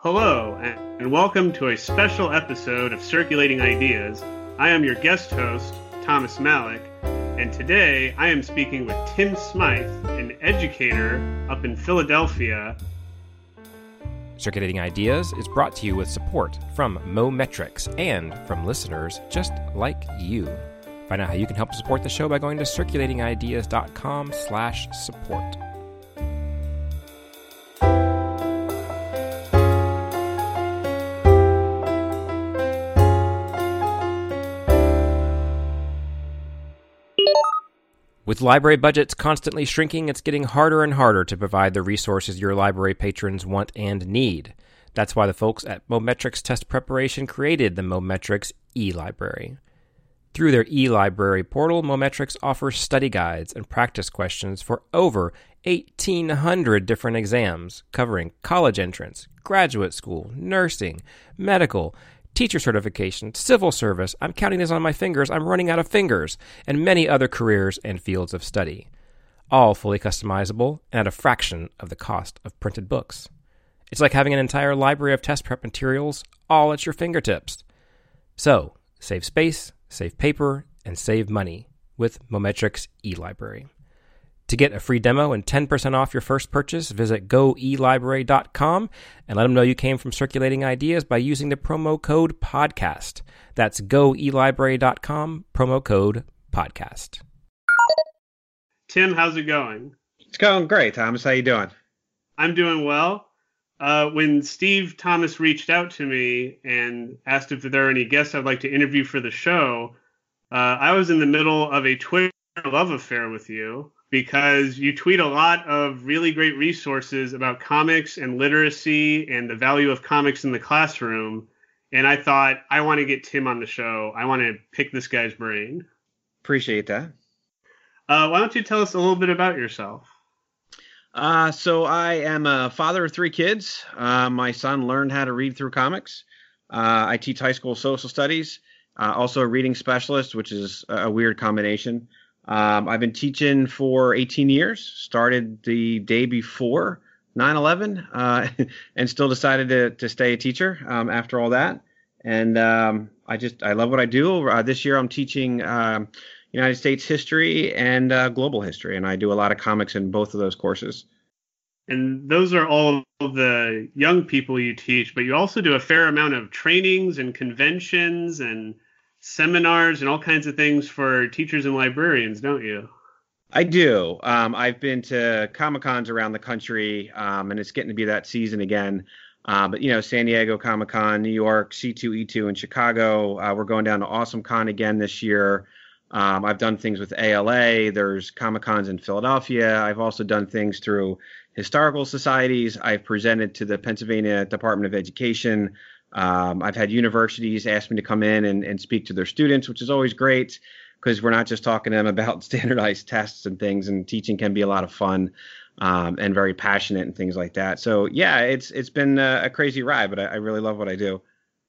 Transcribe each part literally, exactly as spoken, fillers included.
Hello, and welcome to a special episode of Circulating Ideas. I am your guest host, Thomas Malik, and today I am speaking with Tim Smythe, an educator up in Philadelphia. Circulating Ideas is brought to you with support from Mometrics and from listeners just like you. Find out how you can help support the show by going to circulatingideas.com slash support. With library budgets constantly shrinking, it's getting harder and harder to provide the resources your library patrons want and need. That's why the folks at Mometrics Test Preparation created the Mometrics eLibrary. Through their eLibrary portal, Mometrics offers study guides and practice questions for over eighteen hundred different exams, covering college entrance, graduate school, nursing, medical, teacher certification, civil service, I'm counting this on my fingers, I'm running out of fingers, and many other careers and fields of study. All fully customizable and at a fraction of the cost of printed books. It's like having an entire library of test prep materials all at your fingertips. So, save space, save paper, and save money with Mometrics eLibrary. To get a free demo and ten percent off your first purchase, visit go e library dot com and let them know you came from Circulating Ideas by using the promo code PODCAST. That's go e library dot com, promo code PODCAST. Tim, how's it going? It's going great, Thomas. How you doing? I'm doing well. Uh, when Steve Thomas reached out to me and asked if there are any guests I'd like to interview for the show, uh, I was in the middle of a Twitter love affair with you, because you tweet a lot of really great resources about comics and literacy and the value of comics in the classroom. And I thought, I want to get Tim on the show. I want to pick this guy's brain. Appreciate that. Uh, why don't you tell us a little bit about yourself? Uh, so I am a father of three kids. Uh, my son learned how to read through comics. Uh, I teach high school social studies, uh, also a reading specialist, which is a weird combination. Um, I've been teaching for eighteen years, started the day before nine eleven, uh, and still decided to, to stay a teacher um, after all that. And um, I just, I love what I do. Uh, this year I'm teaching um, United States history and uh, global history, and I do a lot of comics in both of those courses. And those are all of the young people you teach, but you also do a fair amount of trainings and conventions and seminars and all kinds of things for teachers and librarians, don't you? I do. Um, I've been to Comic-Cons around the country, um, and it's getting to be that season again. Uh, but, you know, San Diego Comic-Con, New York, C two E two in Chicago. Uh, we're going down to AwesomeCon again this year. Um, I've done things with A L A. There's Comic-Cons in Philadelphia. I've also done things through historical societies. I've presented to the Pennsylvania Department of Education. Um, I've had universities ask me to come in and, and speak to their students, which is always great because we're not just talking to them about standardized tests and things, and teaching can be a lot of fun um, and very passionate and things like that. So, yeah, it's it's been a, a crazy ride, but I, I really love what I do.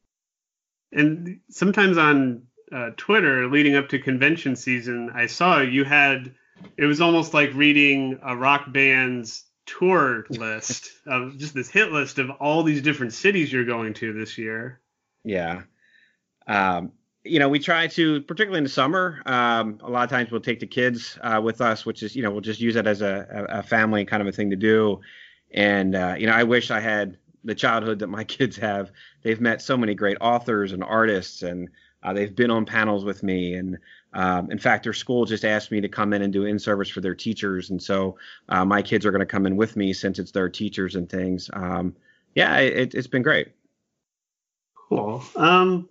And sometimes on uh, Twitter, leading up to convention season, I saw you had, it was almost like reading a rock band's tour list of just this hit list of all these different cities you're going to this year. Yeah. Um, you know, we try to, particularly in the summer, um, a lot of times we'll take the kids uh, with us, which is, you know, we'll just use it as a, a family kind of a thing to do. And, uh, you know, I wish I had the childhood that my kids have. They've met so many great authors and artists, and uh, they've been on panels with me. And Um, in fact, their school just asked me to come in and do in-service for their teachers. And so uh, my kids are going to come in with me since it's their teachers and things. Um, yeah, it, it's been great. Cool. Um,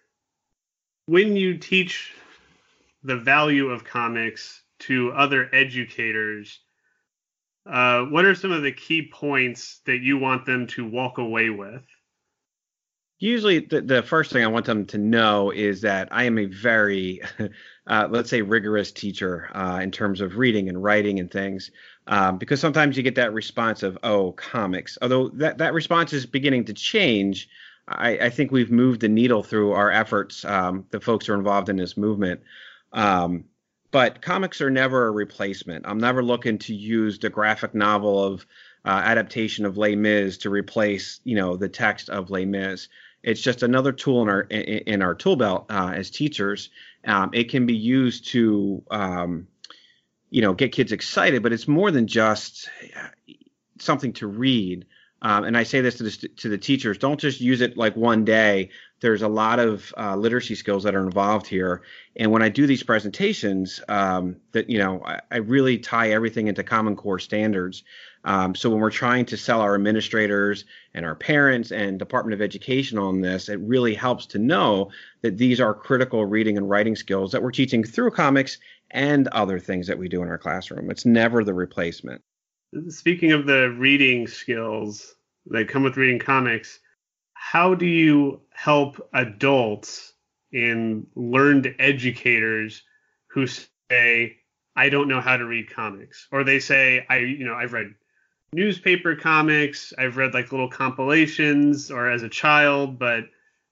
when you teach the value of comics to other educators, uh, what are some of the key points that you want them to walk away with? Usually the, the first thing I want them to know is that I am a very, uh, let's say, rigorous teacher uh, in terms of reading and writing and things, um, because sometimes you get that response of, oh, comics. Although that, that response is beginning to change, I, I think we've moved the needle through our efforts, um, the folks who are involved in this movement. Um, but comics are never a replacement. I'm never looking to use the graphic novel of uh, adaptation of Les Mis to replace, you know, the text of Les Mis. It's just another tool in our in, in our tool belt uh, as teachers. Um, it can be used to, um, you know, get kids excited, but it's more than just something to read. Um, and I say this to the, to the teachers, don't just use it like one day. There's a lot of uh, literacy skills that are involved here. And when I do these presentations, um, that, you know, I, I really tie everything into Common Core standards. Um, so when we're trying to sell our administrators and our parents and Department of Education on this, it really helps to know that these are critical reading and writing skills that we're teaching through comics and other things that we do in our classroom. It's never the replacement. Speaking of the reading skills that come with reading comics, how do you help adults and learned educators who say, I don't know how to read comics? Or they say, I, you know, I've read newspaper comics, I've read like little compilations or as a child, but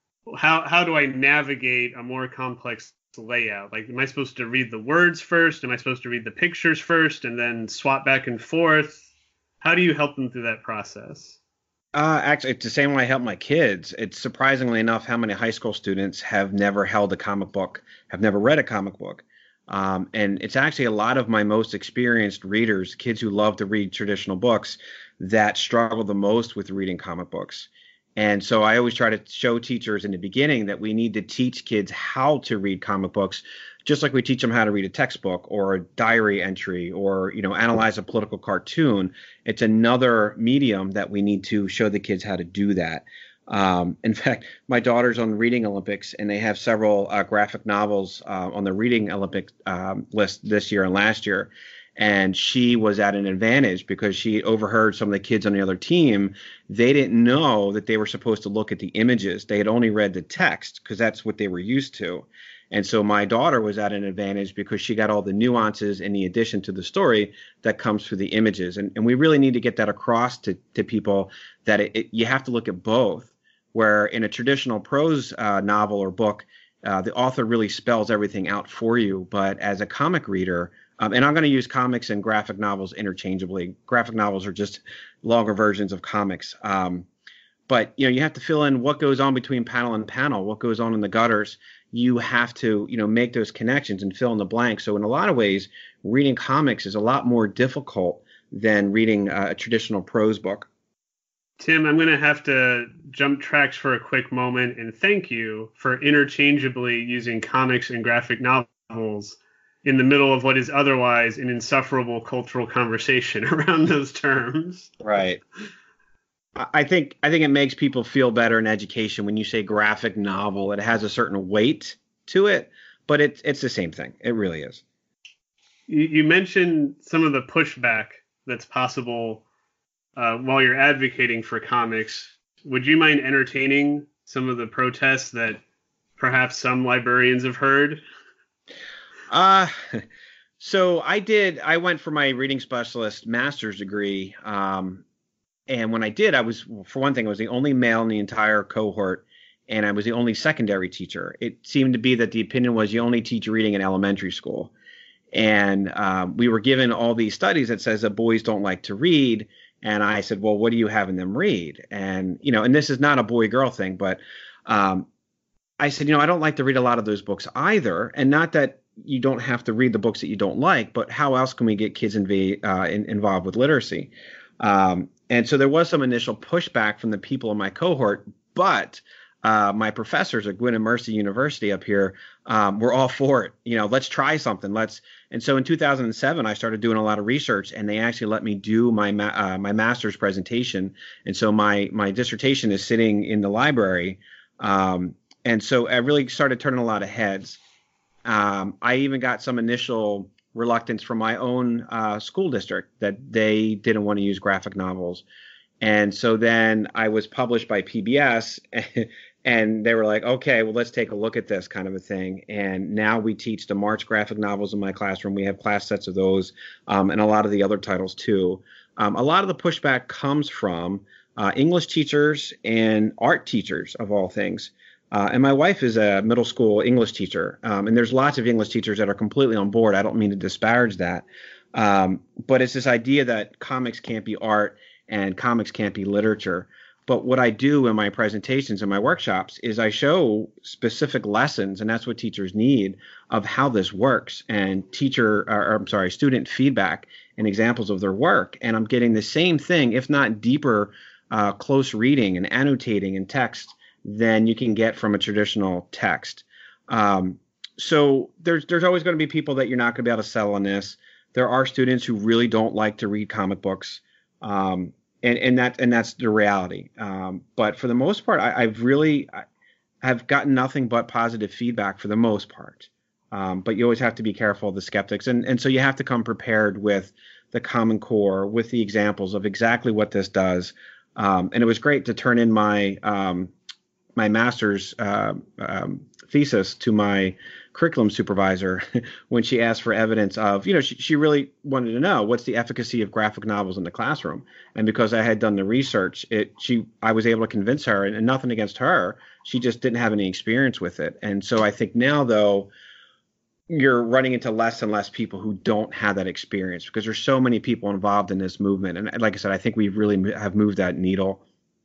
how how do I navigate a more complex layout? Like, am I supposed to read the words first? Am I supposed to read the pictures first and then swap back and forth? How do you help them through that process? Uh, actually, it's the same way I help my kids. It's surprisingly enough how many high school students have never held a comic book, have never read a comic book. Um, and it's actually a lot of my most experienced readers, kids who love to read traditional books, that struggle the most with reading comic books. And so I always try to show teachers in the beginning that we need to teach kids how to read comic books, just like we teach them how to read a textbook or a diary entry or, you know, analyze a political cartoon. It's another medium that we need to show the kids how to do that. Um, in fact, my daughter's on the Reading Olympics, and they have several uh, graphic novels uh, on the Reading Olympic um, list this year and last year. And she was at an advantage because she overheard some of the kids on the other team. They didn't know that they were supposed to look at the images. They had only read the text because that's what they were used to. And so my daughter was at an advantage because she got all the nuances and the addition to the story that comes through the images. And, and we really need to get that across to, to people that it, it, you have to look at both, where in a traditional prose uh, novel or book, uh, the author really spells everything out for you. But as a comic reader, um, and I'm going to use comics and graphic novels interchangeably. Graphic novels are just longer versions of comics. Um, but, you know, you have to fill in what goes on between panel and panel, what goes on in the gutters. You have to, you know, make those connections and fill in the blanks. So in a lot of ways, reading comics is a lot more difficult than reading uh, a traditional prose book. Tim, I'm going to have to jump tracks for a quick moment and thank you for interchangeably using comics and graphic novels in the middle of what is otherwise an insufferable cultural conversation around those terms. Right. I think I think it makes people feel better in education when you say graphic novel. It has a certain weight to it, but it's it's the same thing. It really is. You, you mentioned some of the pushback that's possible uh, while you're advocating for comics. Would you mind entertaining some of the protests that perhaps some librarians have heard? Uh, so I did. I went for my reading specialist master's degree. Um, And when I did, I was, for one thing, I was the only male in the entire cohort, and I was the only secondary teacher. It seemed to be that the opinion was you only teach reading in elementary school. And um, we were given all these studies that says that boys don't like to read. And I said, well, what are you having them read? And, you know, and this is not a boy-girl thing, but um, I said, you know, I don't like to read a lot of those books either. And not that you don't have to read the books that you don't like, but how else can we get kids inv- uh, in, involved with literacy? Um, and so there was some initial pushback from the people in my cohort, but uh, my professors at Gwynedd Mercy University up here um, were all for it. You know, let's try something. Let's. And so in two thousand seven, I started doing a lot of research, and they actually let me do my ma- uh, my master's presentation. And so my my dissertation is sitting in the library. Um, and so I really started turning a lot of heads. Um, I even got some initial reluctance from my own uh, school district that they didn't want to use graphic novels. And so then I was published by P B S and they were like, okay, well, let's take a look at this kind of a thing. And now we teach the March graphic novels in my classroom. We have class sets of those um, and a lot of the other titles too. Um, a lot of the pushback comes from uh, English teachers and art teachers of all things. Uh, and my wife is a middle school English teacher, um, and there's lots of English teachers that are completely on board. I don't mean to disparage that, um, but it's this idea that comics can't be art, and comics can't be literature. But what I do in my presentations and my workshops is I show specific lessons, and that's what teachers need, of how this works, and teacher, or, or I'm sorry, student feedback and examples of their work. And I'm getting the same thing, if not deeper, uh, close reading and annotating and text than you can get from a traditional text. Um, so there's there's always going to be people that you're not going to be able to sell on this. There are students who really don't like to read comic books. Um, And and that and that's the reality. Um, but for the most part, I, I've really I, have gotten nothing but positive feedback for the most part. Um, but you always have to be careful of the skeptics, and and so you have to come prepared with the Common Core, with the examples of exactly what this does. Um, and it was great to turn in my um, my master's uh, um, thesis to my curriculum supervisor when she asked for evidence of, you know, she, she really wanted to know what's the efficacy of graphic novels in the classroom. And because I had done the research, it she I was able to convince her, and, and nothing against her, she just didn't have any experience with it. And so I think now, though, you're running into less and less people who don't have that experience, because there's so many people involved in this movement. And like I said, I think we really have moved that needle.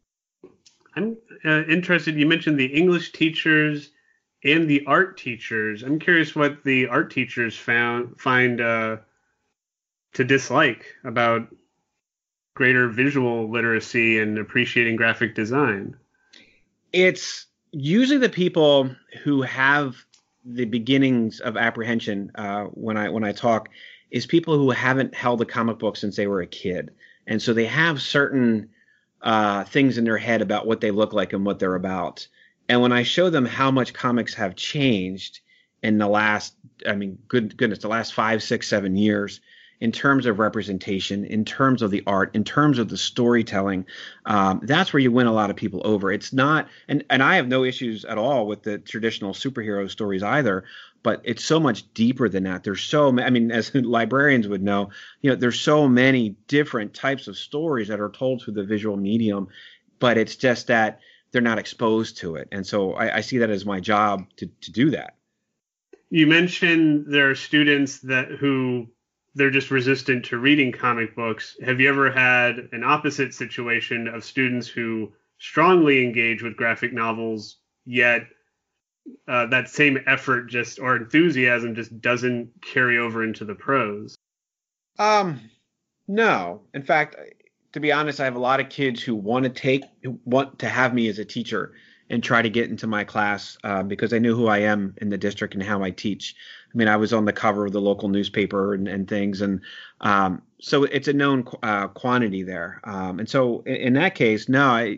I'm uh, interested. You mentioned the English teachers and the art teachers. I'm curious what the art teachers found find uh, to dislike about greater visual literacy and appreciating graphic design. It's usually the people who have the beginnings of apprehension uh, when I when I talk is people who haven't held a comic book since they were a kid, and so they have certain uh, things in their head about what they look like and what they're about. And when I show them how much comics have changed in the last, I mean, good goodness, the last five, six, seven years, in terms of representation, in terms of the art, in terms of the storytelling, um, that's where you win a lot of people over. It's not, and, and I have no issues at all with the traditional superhero stories either, but it's so much deeper than that. There's so, I mean, as librarians would know, you know, there's so many different types of stories that are told through the visual medium, but it's just that they're not exposed to it. And so I, I see that as my job to, to do that. You mentioned there are students that who they're just resistant to reading comic books. Have you ever had an opposite situation of students who strongly engage with graphic novels, yet uh, that same effort just or enthusiasm just doesn't carry over into the prose? Um, no. In fact, to be honest, I have a lot of kids who want to take, who want to have me as a teacher and try to get into my class uh, because they knew who I am in the district and how I teach. I mean, I was on the cover of the local newspaper and, and things. And um, so it's a known uh, quantity there. Um, and so in, in that case, no, I,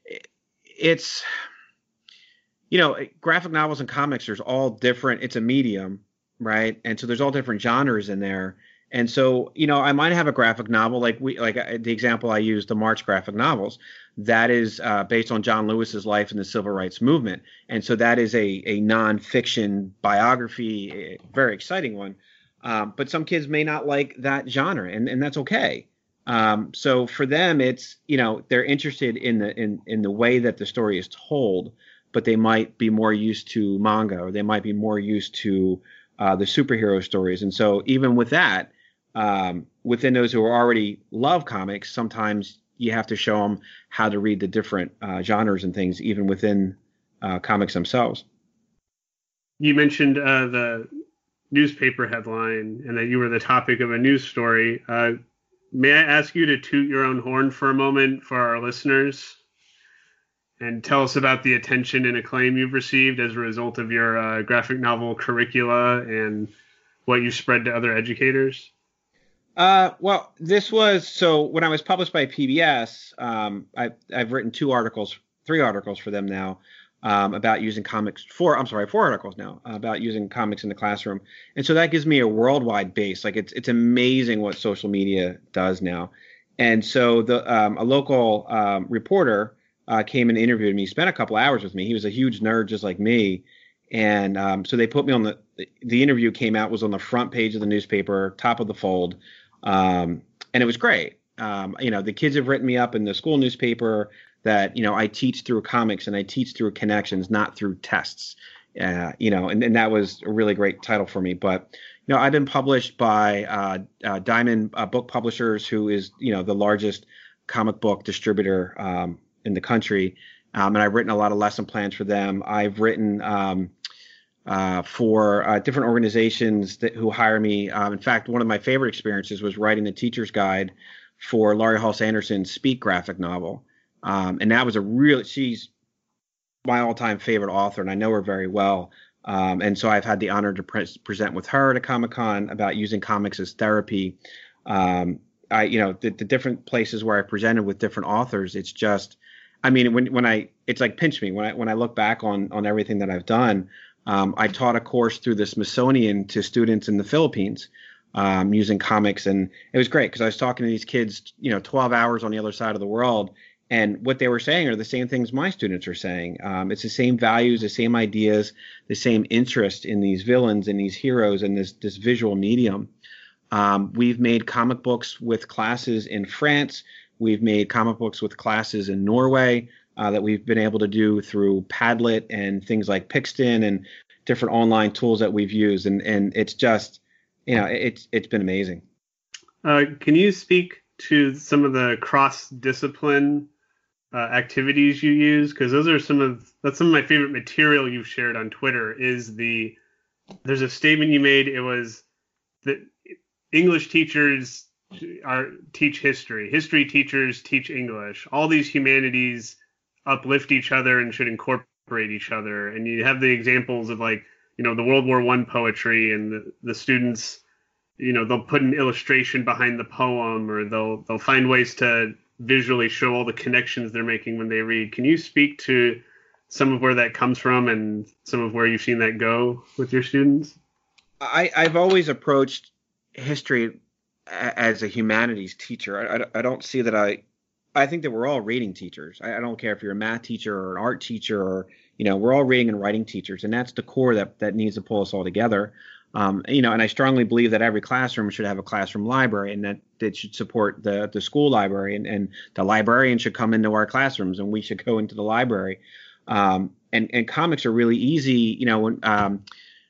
it's, you know, graphic novels and comics, there's all different, it's a medium, right? And so there's all different genres in there. And so, you know, I might have a graphic novel like we, like the example I used, the March graphic novels, that is uh, based on John Lewis's life in the civil rights movement. And so that is a, a nonfiction biography, a very exciting one. Um, but some kids may not like that genre, and, and that's okay. Um, so for them, it's, you know, they're interested in the in, in the way that the story is told, but they might be more used to manga, or they might be more used to uh, the superhero stories. And so even with that, Um, within those who already love comics, sometimes you have to show them how to read the different uh, genres and things, even within uh, comics themselves. You mentioned uh, the newspaper headline and that you were the topic of a news story. Uh, may I ask you to toot your own horn for a moment for our listeners and tell us about the attention and acclaim you've received as a result of your uh, graphic novel curricula and what you spread to other educators? Uh, well, this was, so when I was published by P B S, um, I, I've written two articles, three articles for them now, um, about using comics, four, I'm sorry, four articles now uh, about using comics in the classroom. And so that gives me a worldwide base. Like it's, it's amazing what social media does now. And so the, um, a local, um, reporter, uh, came and interviewed me, spent a couple hours with me. He was a huge nerd, just like me. And, um, so they put me on the, the interview came out, was on the front page of the newspaper, top of the fold. Um, and it was great. Um, you know, the kids have written me up in the school newspaper that, you know, I teach through comics and I teach through connections, not through tests, uh, you know, and, and that was a really great title for me. But, you know, I've been published by uh, uh, Diamond uh, Book Publishers, who is, you know, the largest comic book distributor um, in the country, um, and I've written a lot of lesson plans for them. I've written um, uh, for uh, different organizations that who hire me. Um, in fact, one of my favorite experiences was writing the teacher's guide for Laurie Halse Anderson's Speak graphic novel, um, and that was a real. She's my all-time favorite author, and I know her very well. Um, and so I've had the honor to pre- present with her at a Comic-Con about using comics as therapy. Um, I, you know, the, the different places where I presented with different authors, it's just, I mean, when when I, it's like pinch me when I when I look back on on everything that I've done. Um, I taught a course through the Smithsonian to students in the Philippines um, using comics, and it was great because I was talking to these kids, you know, twelve hours on the other side of the world. And what they were saying are the same things my students are saying. Um, it's the same values, the same ideas, the same interest in these villains and these heroes and this this visual medium. Um, we've made comic books with classes in France. We've made comic books with classes in Norway uh, that we've been able to do through Padlet and things like Pixton and different online tools that we've used. And and it's just, you know, it's it's been amazing. Uh, can you speak to some of the cross-discipline Uh, activities you use? Because those are some of that's some of my favorite material you've shared on Twitter. Is the there's a statement you made. It was that English teachers are teach history. History teachers teach English. All these humanities uplift each other and should incorporate each other. And you have the examples of, like, you know, the World War One poetry, and the, the students, you know, they'll put an illustration behind the poem, or they'll they'll find ways to visually show all the connections they're making when they read. Can you speak to some of where that comes from and some of where you've seen that go with your students? I, I've always approached history as a humanities teacher. I, I don't see that I, I think that we're all reading teachers. I, I don't care if you're a math teacher or an art teacher, or, you know, we're all reading and writing teachers, and that's the core that, that needs to pull us all together. Um, you know, and I strongly believe that every classroom should have a classroom library, and that it should support the the school library, and, and the librarian should come into our classrooms, and we should go into the library. Um, and, and comics are really easy. You know, when um,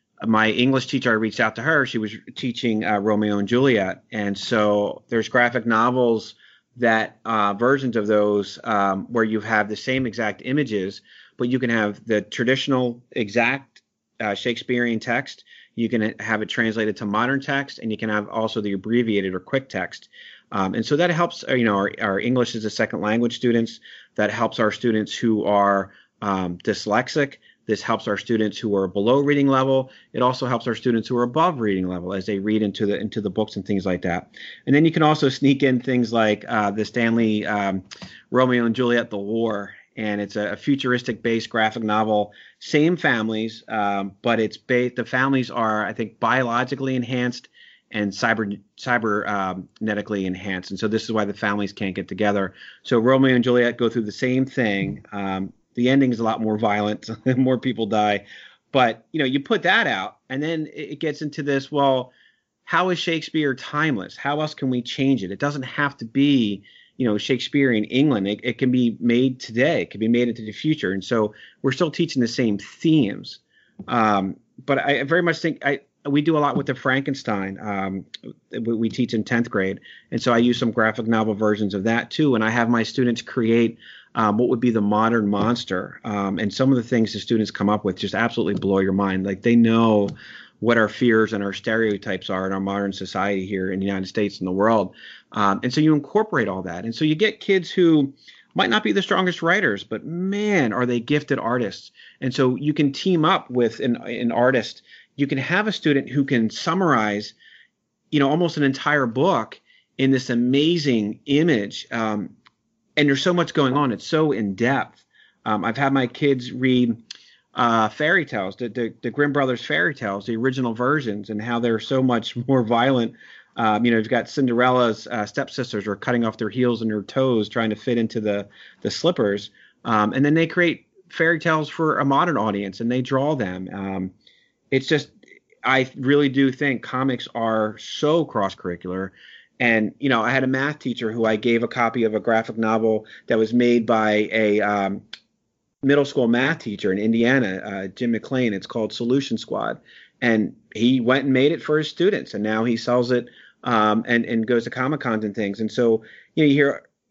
my English teacher, I reached out to her. She was teaching uh, Romeo and Juliet, and so there's graphic novels that uh, versions of those um, where you have the same exact images, but you can have the traditional exact uh, Shakespearean text. You can have it translated to modern text, and you can have also the abbreviated or quick text. Um, and so that helps, you know, our, our English as a second language students. That helps our students who are um, dyslexic. This helps our students who are below reading level. It also helps our students who are above reading level as they read into the into the books and things like that. And then you can also sneak in things like uh, the Stanley um, Romeo and Juliet, The War. And it's a futuristic-based graphic novel. Same families, um, but it's ba- the families are, I think, biologically enhanced and cyber cybernetically um, enhanced. And so this is why the families can't get together. So Romeo and Juliet go through the same thing. Um, the ending is a lot more violent, more people die. But, you know, you put that out, and then it gets into this, well, how is Shakespeare timeless? How else can we change it? It doesn't have to be, you know, Shakespearean England. It, it can be made today. It can be made into the future. And so we're still teaching the same themes. Um, but I very much think I we do a lot with the Frankenstein. Um, we, we teach in tenth grade. And so I use some graphic novel versions of that too. And I have my students create um, what would be the modern monster. Um, and some of the things the students come up with just absolutely blow your mind. Like, they know what our fears and our stereotypes are in our modern society here in the United States and the world. Um, and so you incorporate all that. And so you get kids who might not be the strongest writers, but man, are they gifted artists. And so you can team up with an, an artist. You can have a student who can summarize, you know, almost an entire book in this amazing image. Um, and there's so much going on. It's so in depth. Um, I've had my kids read Uh, fairy tales, the, the the Grimm brothers fairy tales, the original versions, and how they're so much more violent. Um, you know, you've got Cinderella's uh, stepsisters are cutting off their heels and their toes trying to fit into the the slippers, um, and then they create fairy tales for a modern audience, and they draw them. Um, it's just, I really do think comics are so cross curricular. And, you know, I had a math teacher who I gave a copy of a graphic novel that was made by a um, middle school math teacher in Indiana, uh, Jim McLean. It's called Solution Squad. And he went and made it for his students. And now he sells it um, and, and goes to Comic-Cons and things. And so, you know, you hear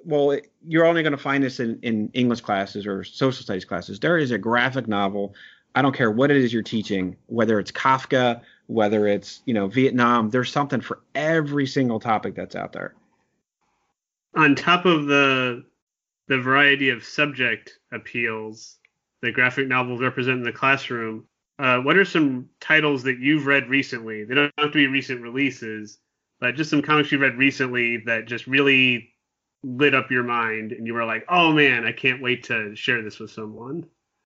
well, it, you're only going to find this in, in English classes or social studies classes. There is a graphic novel. I don't care what it is you're teaching, whether it's Kafka, whether it's, you know, Vietnam, there's something for every single topic that's out there. On top of the the variety of subject appeals that graphic novels represent in the classroom, uh, what are some titles that you've read recently? They don't have to be recent releases, but just some comics you read recently that just really lit up your mind and you were like, oh man, I can't wait to share this with someone.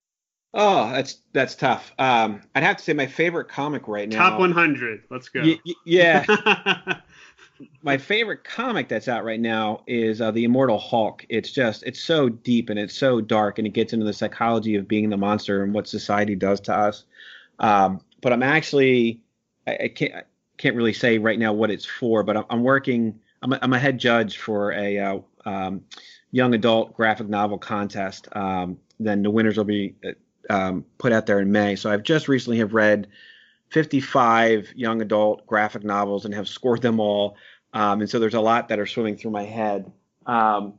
Oh, that's that's tough. Um, I'd have to say my favorite comic right now. Top one hundred. Let's go. Y- y- yeah. My favorite comic that's out right now is uh, The Immortal Hulk. It's just, it's so deep and it's so dark, and it gets into the psychology of being the monster and what society does to us. Um, but I'm actually, I, I can't I can't really say right now what it's for, but I'm, I'm working, I'm a, I'm a head judge for a uh, um, young adult graphic novel contest. Um, then the winners will be um, put out there in May. So I've just recently have read fifty-five young adult graphic novels and have scored them all. Um, and so there's a lot that are swimming through my head. Um,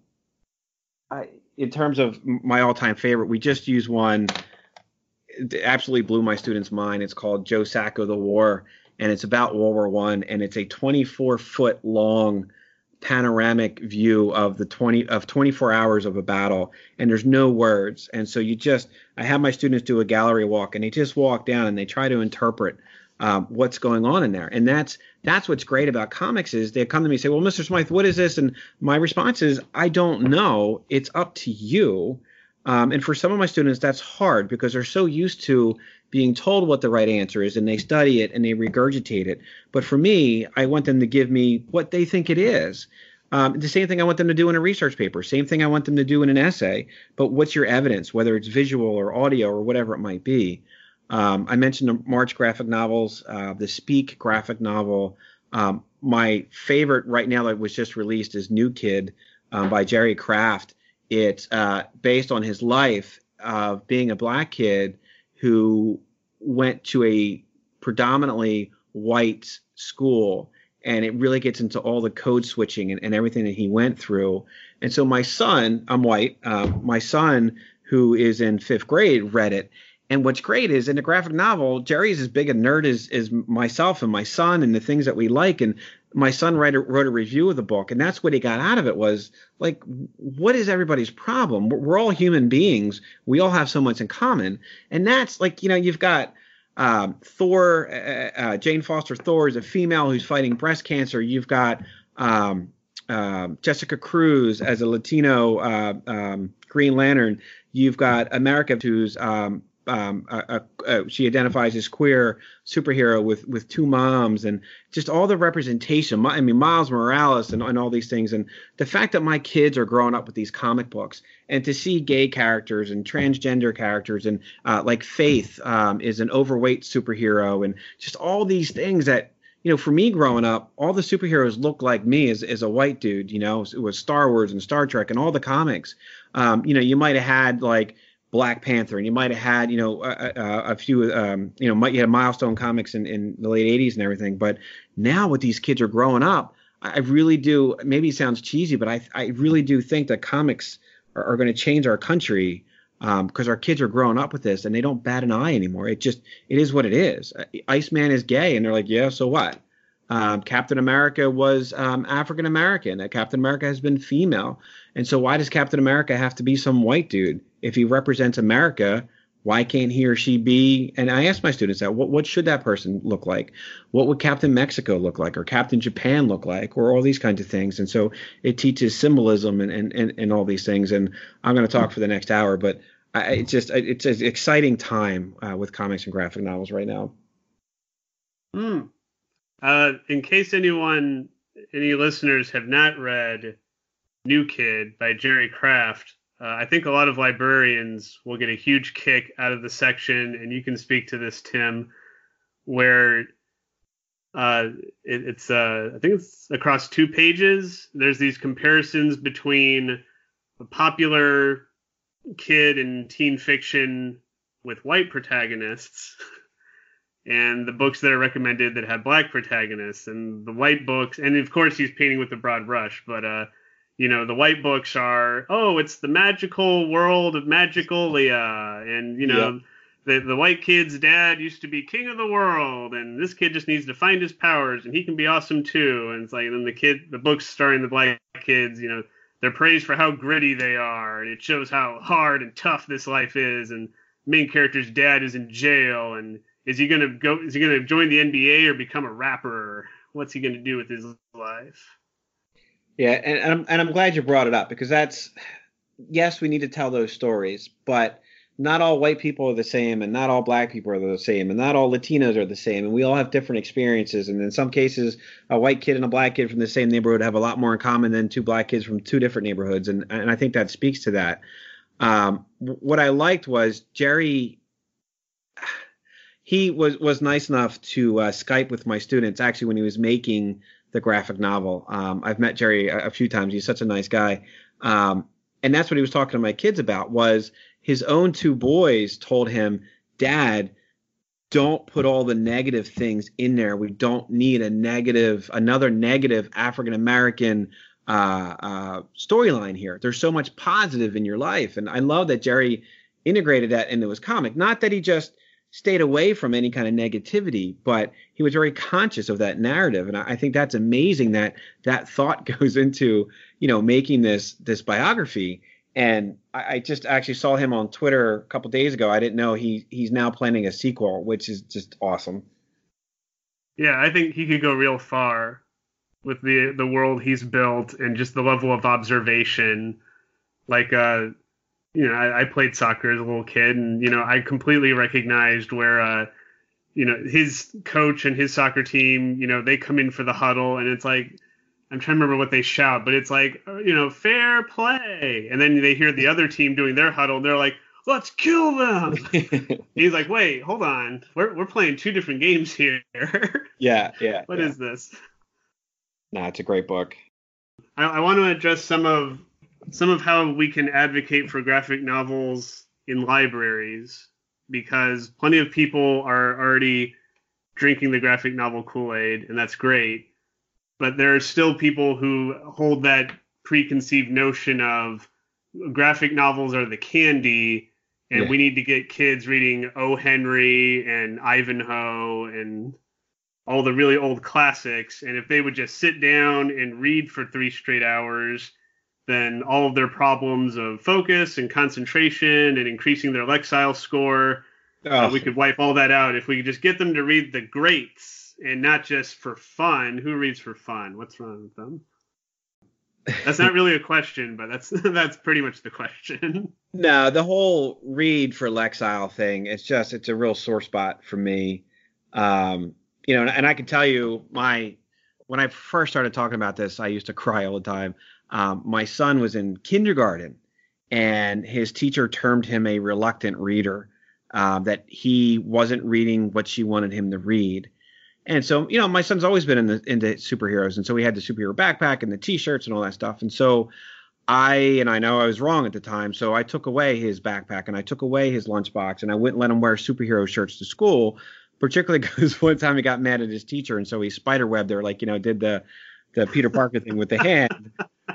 I, in terms of my all-time favorite, we just used one. It absolutely blew my students' mind. It's called Joe Sacco, The War, and it's about World War One, and it's a twenty-four foot long panoramic view of the twenty of twenty-four hours of a battle, and there's no words. And so you just, I have my students do a gallery walk, and they just walk down and they try to interpret um, what's going on in there. And that's that's what's great about comics is they come to me and say, well, Mister Smythe, what is this? And my response is, I don't know. It's up to you. Um, and for some of my students, that's hard because they're so used to being told what the right answer is, and they study it and they regurgitate it. But for me, I want them to give me what they think it is. Um, the same thing I want them to do in a research paper, same thing I want them to do in an essay. But what's your evidence, whether it's visual or audio or whatever it might be? Um, I mentioned the March graphic novels, uh, the Speak graphic novel. Um, my favorite right now that was just released is New Kid um, by Jerry Craft. It's uh, based on his life of being a black kid who went to a predominantly white school, and it really gets into all the code switching and, and everything that he went through. And so my son, I'm white, uh, my son who is in fifth grade read it. And what's great is in the graphic novel, Jerry's as big a nerd as, as myself and my son and the things that we like. And my son write a, wrote a review of the book, and that's what he got out of it was like, what is everybody's problem? We're, we're all human beings. We all have so much in common. And that's like, you know, you've got um, Thor, uh, uh, Jane Foster Thor is a female who's fighting breast cancer. You've got um, uh, Jessica Cruz as a Latino uh, um, Green Lantern. You've got America, who's um, Um, uh, uh, she identifies as queer superhero with, with two moms, and just all the representation. I mean, Miles Morales and, and all these things. And the fact that my kids are growing up with these comic books, and to see gay characters and transgender characters, and uh, like Faith um, is an overweight superhero, and just all these things that, you know, for me growing up, all the superheroes look like me as, as a white dude. You know, it was Star Wars and Star Trek and all the comics. Um, you know, you might have had like Black Panther, and you might have had, you know, a, a, a few, um, you know, you had Milestone Comics in, in the late eighties and everything. But now with these kids are growing up, I really do, maybe it sounds cheesy, but I I really do think that comics are, are going to change our country um, because our kids are growing up with this and they don't bat an eye anymore. It just, it is what it is. Iceman is gay, and they're like, yeah, so what? Um, Captain America was um, African American. Uh, Captain America has been female. And so why does Captain America have to be some white dude? If he represents America, why can't he or she be? And I ask my students that, what, what should that person look like? What would Captain Mexico look like, or Captain Japan look like, or all these kinds of things? And so it teaches symbolism and, and, and, and all these things. And I'm going to talk for the next hour, but I, it's just, it's an exciting time uh, with comics and graphic novels right now. Hmm. Uh, in case anyone, any listeners have not read New Kid by Jerry Craft, uh, I think a lot of librarians will get a huge kick out of the section, and you can speak to this, Tim, where uh, it, it's, uh, I think it's across two pages. There's these comparisons between a popular kid in teen fiction with white protagonists and the books that are recommended that have black protagonists, and the white books. And of course he's painting with a broad brush, but uh, you know, the white books are, oh, it's the magical world of Magicalia, and you know, yeah. the the white kid's dad used to be king of the world, and this kid just needs to find his powers, and he can be awesome too. And it's like, and then the kid, the books starring the black kids, you know, they're praised for how gritty they are, and it shows how hard and tough this life is. And main character's dad is in jail, and is he gonna go? Is he gonna join the N B A or become a rapper? What's he gonna do with his life? Yeah, and, and I'm and I'm glad you brought it up, because that's, yes, we need to tell those stories, but not all white people are the same, and not all black people are the same, and not all Latinos are the same, and we all have different experiences. And in some cases, a white kid and a black kid from the same neighborhood have a lot more in common than two black kids from two different neighborhoods, and and I think that speaks to that. Um, what I liked was Jerry. He was was nice enough to uh, Skype with my students actually when he was making the graphic novel. Um, I've met Jerry a, a few times. He's such a nice guy. Um, and that's what he was talking to my kids about, was his own two boys told him, Dad, don't put all the negative things in there. We don't need a negative, another negative African-American uh, uh, storyline here. There's so much positive in your life. And I love that Jerry integrated that into his comic. Not that he just stayed away from any kind of negativity, but he was very conscious of that narrative. And I think that's amazing that that thought goes into, you know, making this this biography. And I, I just actually saw him on Twitter a couple days ago. I didn't know he he's now planning a sequel, which is just awesome. Yeah, I think he could go real far with the the world he's built and just the level of observation. Like, uh, you know, I, I played soccer as a little kid, and, you know, I completely recognized where, uh, you know, his coach and his soccer team, you know, they come in for the huddle, and it's like, I'm trying to remember what they shout, but it's like, you know, fair play. And then they hear the other team doing their huddle, and they're like, let's kill them. He's like, wait, hold on. We're we're playing two different games here. Yeah, yeah. What yeah. is this? No, it's a great book. I, I want to address some of some of how we can advocate for graphic novels in libraries, because plenty of people are already drinking the graphic novel Kool-Aid, and that's great. But there are still people who hold that preconceived notion of graphic novels are the candy, and yeah. we need to get kids reading O. Henry and Ivanhoe and all the really old classics. And if they would just sit down and read for three straight hours, then all of their problems of focus and concentration and increasing their Lexile score, oh. uh, we could wipe all that out if we could just get them to read the greats and not just for fun. Who reads for fun? What's wrong with them? That's not really a question, but that's that's pretty much the question. No, the whole read for Lexile thing, it's just, it's a real sore spot for me. Um, you know, and, and I can tell you, my when I first started talking about this, I used to cry all the time. Um, my son was in kindergarten, and his teacher termed him a reluctant reader, uh, that he wasn't reading what she wanted him to read. And so, you know, my son's always been in the, into superheroes. And so we had the superhero backpack and the T-shirts and all that stuff. And so I, and I know I was wrong at the time, so I took away his backpack and I took away his lunchbox, and I wouldn't let him wear superhero shirts to school, particularly because one time he got mad at his teacher. And so he spiderwebbed her, like, you know, did the, the Peter Parker thing with the hand.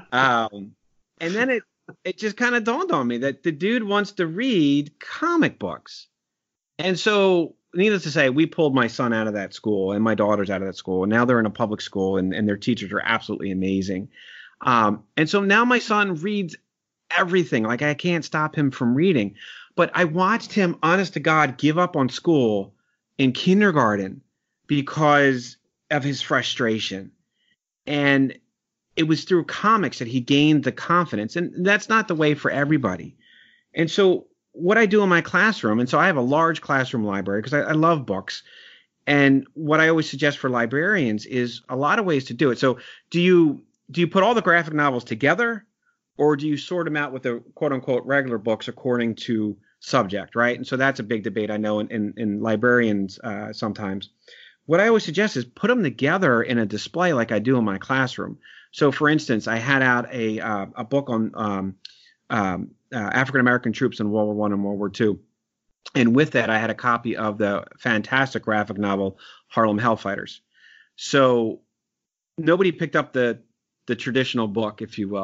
Um, and then it, it just kind of dawned on me that the dude wants to read comic books. And so, needless to say, we pulled my son out of that school and my daughters out of that school. And now they're in a public school, and, and their teachers are absolutely amazing. Um, and so now my son reads everything. Like, I can't stop him from reading. But I watched him, honest to God, give up on school in kindergarten because of his frustration. And it was through comics that he gained the confidence. And that's not the way for everybody. And so what I do in my classroom, and so I have a large classroom library because I, I love books. And what I always suggest for librarians is a lot of ways to do it. So do you do you put all the graphic novels together, or do you sort them out with the quote unquote regular books according to subject, right? And so that's a big debate I know in, in, in librarians uh, sometimes. What I always suggest is put them together in a display like I do in my classroom. So for instance, I had out a uh, a book on um, um, uh, African-American troops in World War One and World War Two. And with that, I had a copy of the fantastic graphic novel Harlem Hellfighters. So nobody picked up the the traditional book, if you will.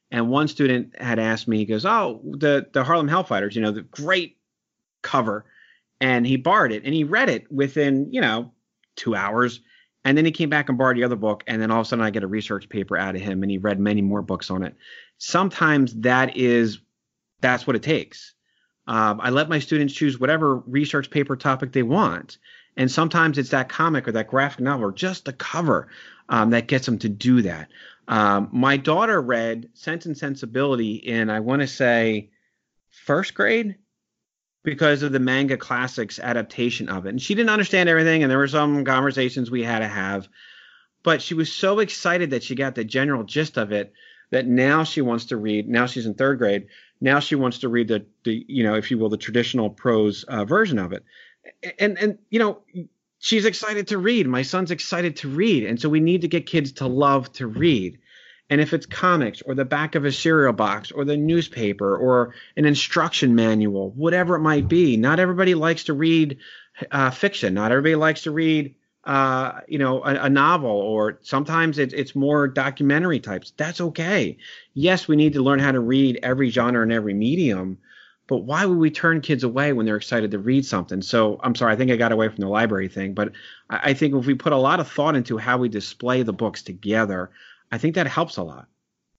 And one student had asked me, he goes, oh, the, the Harlem Hellfighters, you know, the great cover. And he borrowed it and he read it within, you know, two hours. And then he came back and borrowed the other book. And then all of a sudden I get a research paper out of him and he read many more books on it. Sometimes that is, that's what it takes. Um, I let my students choose whatever research paper topic they want. And sometimes it's that comic or that graphic novel or just the cover um, that gets them to do that. Um, my daughter read Sense and Sensibility in, I want to say, first grade because of the Manga Classics adaptation of it. And she didn't understand everything, and there were some conversations we had to have. But she was so excited that she got the general gist of it that now she wants to read. Now she's in third grade. Now she wants to read the, the you know, if you will, the traditional prose uh, version of it. And, and you know, she's excited to read. My son's excited to read. And so we need to get kids to love to read. And if it's comics or the back of a cereal box or the newspaper or an instruction manual, whatever it might be, not everybody likes to read uh, fiction. Not everybody likes to read, uh, you know, a, a novel, or sometimes it's, it's more documentary types. That's okay. Yes, we need to learn how to read every genre and every medium. But why would we turn kids away when they're excited to read something? So I'm sorry, I think I got away from the library thing. But I, I think if we put a lot of thought into how we display the books together, I think that helps a lot.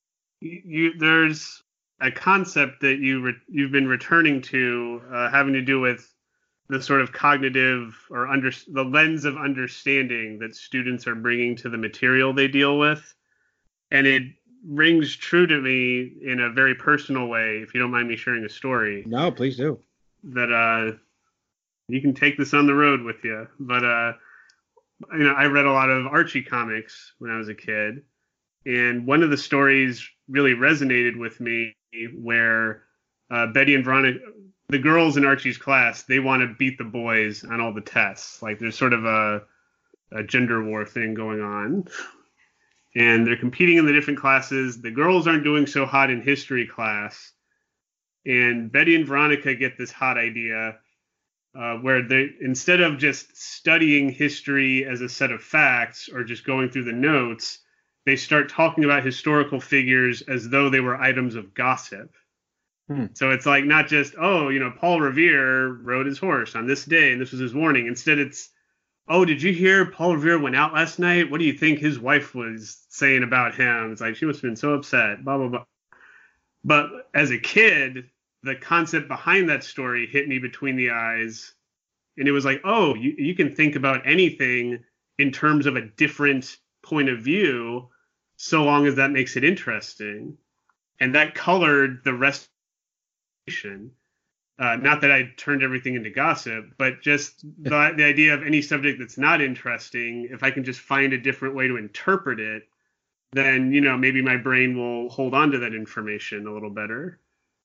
You, there's a concept that you re, you've been returning to, uh, having to do with the sort of cognitive or under, the lens of understanding that students are bringing to the material they deal with. And it rings true to me in a very personal way, if you don't mind me sharing a story. No, please do. That uh, you can take this on the road with you. But, uh, you know, I read a lot of Archie comics when I was a kid. And one of the stories really resonated with me where uh, Betty and Veronica, the girls in Archie's class, they want to beat the boys on all the tests. Like there's sort of a, a gender war thing going on. And they're competing in the different classes. The girls aren't doing so hot in history class. And Betty and Veronica get this hot idea uh, where they, instead of just studying history as a set of facts or just going through the notes, they start talking about historical figures as though they were items of gossip. Hmm. So it's like not just, oh, you know, Paul Revere rode his horse on this day and this was his warning. Instead, it's, oh, did you hear Paul Revere went out last night? What do you think his wife was saying about him? It's like, she must have been so upset, blah, blah, blah. But as a kid, the concept behind that story hit me between the eyes. And it was like, oh, you, you can think about anything in terms of a different point of view, so long as that makes it interesting. And that colored the rest of the Uh, not that I turned everything into gossip, but just the, the idea of any subject that's not interesting, if I can just find a different way to interpret it, then, you know, maybe my brain will hold on to that information a little better.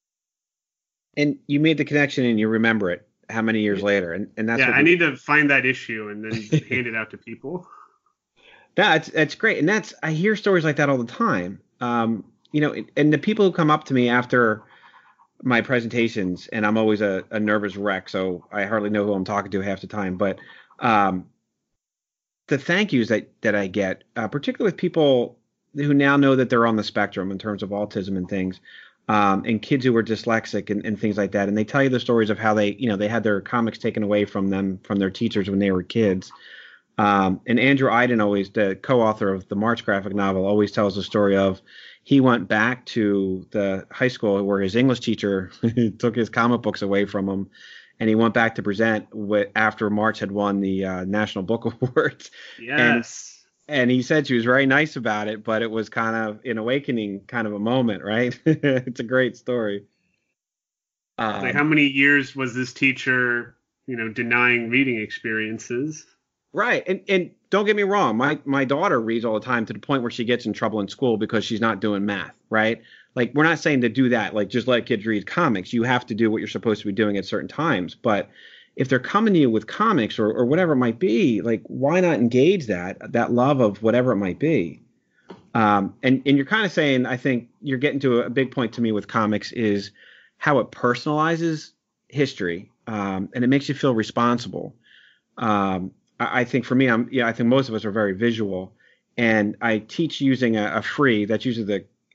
And you made the connection and you remember it how many years later. And, and that's yeah, what I need to find that issue and then hand it out to people. That's, that's great. And that's, I hear stories like that all the time. Um, you know, and the people who come up to me after my presentations, and I'm always a, a nervous wreck, so I hardly know who I'm talking to half the time. But um, the thank yous that, that I get, uh, particularly with people who now know that they're on the spectrum in terms of autism and things, um, and kids who are dyslexic and, and things like that, and they tell you the stories of how they, you know, they had their comics taken away from them from their teachers when they were kids. Um, and Andrew Iden, always the co-author of the March graphic novel, always tells the story of he went back to the high school where his English teacher took his comic books away from him, and he went back to present with, after March had won the uh, National Book Awards. Yes. And, and he said she was very nice about it, but it was kind of an awakening kind of a moment, right? It's a great story. Um, like how many years was this teacher, you know, denying reading experiences? Right. And and don't get me wrong. My my daughter reads all the time to the point where she gets in trouble in school because she's not doing math. Right. Like, we're not saying to do that. Like, just let kids read comics. You have to do what you're supposed to be doing at certain times. But if they're coming to you with comics or, or whatever it might be, like, why not engage that, that love of whatever it might be? Um, and, and you're kind of saying, I think you're getting to a, a big point to me with comics is how it personalizes history. Um, and it makes you feel responsible. Um, I, I think for me, I'm, yeah, I think most of us are very visual, and I teach using a, a free, that's usually the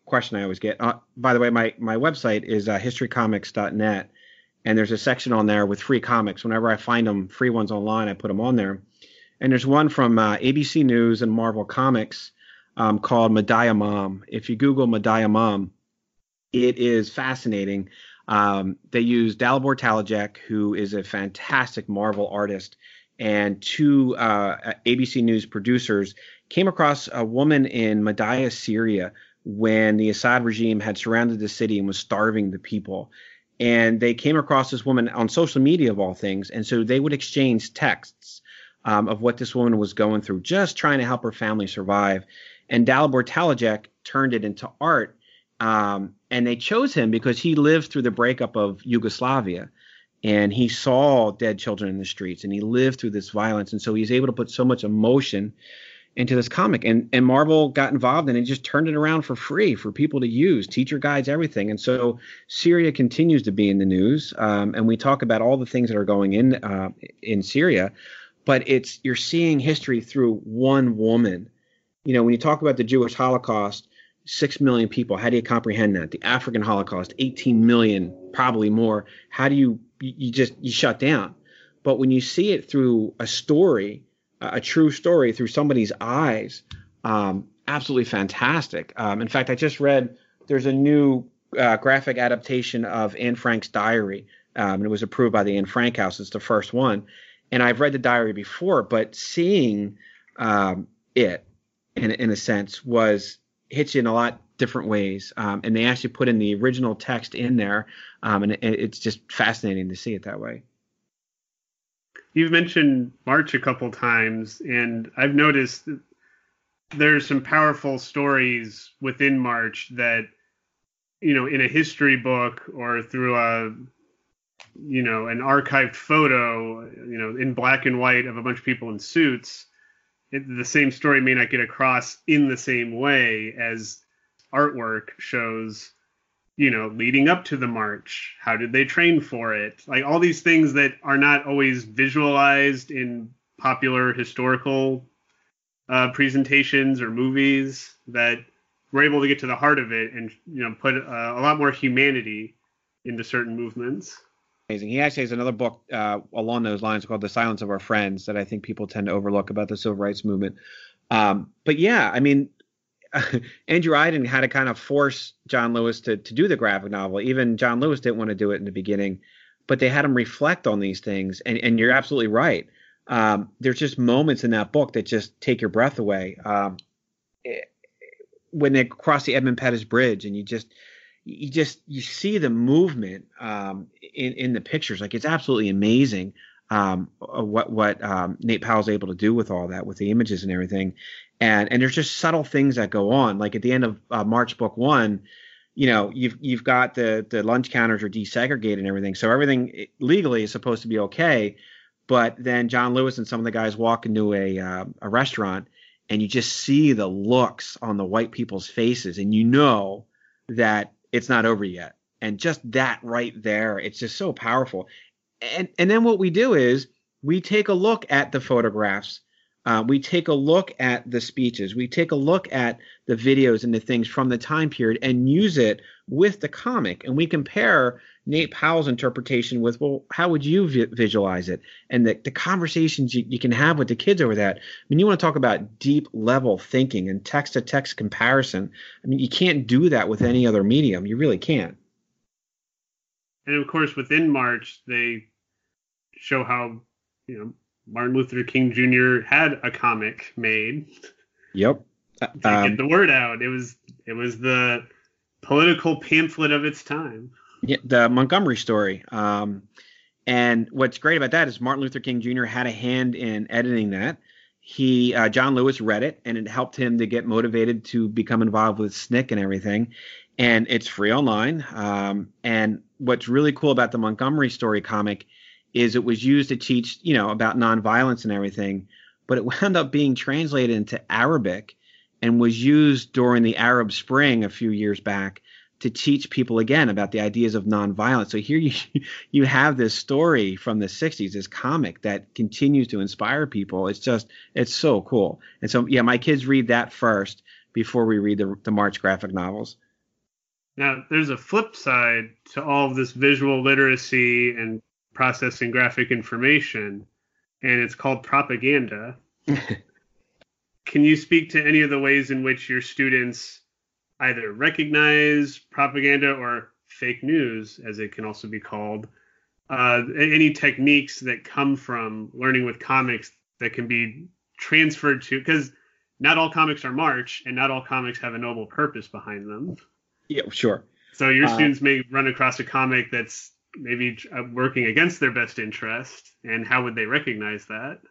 question I always get. Uh, by the way, my, my website is uh, history comics dot net, and there's a section on there with free comics. Whenever I find them, free ones online, I put them on there. And there's one from uh, A B C News and Marvel Comics um, called Medaya Mom. If you Google Medaya Mom, it is fascinating. Um, they use Dalibor Talajek, who is a fantastic Marvel artist, and two uh, A B C News producers came across a woman in Medaya, Syria, when the Assad regime had surrounded the city and was starving the people. And they came across this woman on social media, of all things, and so they would exchange texts um, of what this woman was going through, just trying to help her family survive. And Dalibor Talajek turned it into art. Um, and they chose him because he lived through the breakup of Yugoslavia, and he saw dead children in the streets, and he lived through this violence. And so he's able to put so much emotion into this comic, and, and Marvel got involved and it just turned it around for free for people to use, teacher guides, everything. And so Syria continues to be in the news. Um, and we talk about all the things that are going in, uh, in Syria, but it's, you're seeing history through one woman. You know, when you talk about the Jewish Holocaust, six million people. How do you comprehend that? The African Holocaust, eighteen million, probably more. How do you, you just, you shut down. But when you see it through a story, a true story through somebody's eyes, um, absolutely fantastic. Um, in fact, I just read, there's a new uh, graphic adaptation of Anne Frank's diary. Um, and it was approved by the Anne Frank House. It's the first one. And I've read the diary before, but seeing um, it, in, in a sense, was hits you in a lot different ways. Um, and they actually put in the original text in there. Um, and it, it's just fascinating to see it that way. You've mentioned March a couple times, and I've noticed there's some powerful stories within March that, you know, in a history book or through a, you know, an archived photo, you know, in black and white of a bunch of people in suits, it, the same story may not get across in the same way as artwork shows, you know, leading up to the march. How did they train for it? Like all these things that are not always visualized in popular historical uh, presentations or movies, that we're able to get to the heart of it and, you know, put uh, a lot more humanity into certain movements. Amazing. He actually has another book uh, along those lines called The Silence of Our Friends that I think people tend to overlook about the civil rights movement. Um, but yeah, I mean, Andrew Aydin had to kind of force John Lewis to to do the graphic novel. Even John Lewis didn't want to do it in the beginning, but they had him reflect on these things. And, and you're absolutely right. Um, there's just moments in that book that just take your breath away. Um, it, when they cross the Edmund Pettus Bridge, and you just you just you see the movement um, in in the pictures. Like, it's absolutely amazing um, what what um, Nate Powell's able to do with all that, with the images and everything. And and there's just subtle things that go on. Like at the end of uh, March Book One, you know, you've you've got the the lunch counters are desegregated and everything, so everything legally is supposed to be okay. But then John Lewis and some of the guys walk into a uh, a restaurant, and you just see the looks on the white people's faces, and you know that it's not over yet. And just that right there, it's just so powerful. And and then what we do is we take a look at the photographs. Uh, we take a look at the speeches. We take a look at the videos and the things from the time period and use it with the comic. And we compare Nate Powell's interpretation with, well, how would you vi- visualize it? And the, the conversations you, you can have with the kids over that. I mean, you want to talk about deep level thinking and text to text comparison. I mean, you can't do that with any other medium. You really can't. And of course, within March, they show how, you know, Martin Luther King Junior had a comic made. Yep. to um, get the word out. It was it was the political pamphlet of its time. Yeah, the Montgomery story. Um, and what's great about that is Martin Luther King Junior had a hand in editing that. He uh, John Lewis read it, and it helped him to get motivated to become involved with S N C C and everything. And it's free online. Um, and what's really cool about the Montgomery story comic is it was used to teach, you know, about nonviolence and everything, but it wound up being translated into Arabic and was used during the Arab Spring a few years back to teach people again about the ideas of nonviolence. So here you you have this story from the sixties, this comic that continues to inspire people. It's just, it's so cool. And so, yeah, my kids read that first before we read the, the March graphic novels. Now, there's a flip side to all of this visual literacy and processing graphic information, and it's called propaganda. Can you speak to any of the ways in which your students either recognize propaganda or fake news, as it can also be called, uh, any techniques that come from learning with comics that can be transferred to, because not all comics are March and not all comics have a noble purpose behind them. Yeah, sure. So your uh, students may run across a comic that's maybe working against their best interest, and how would they recognize that?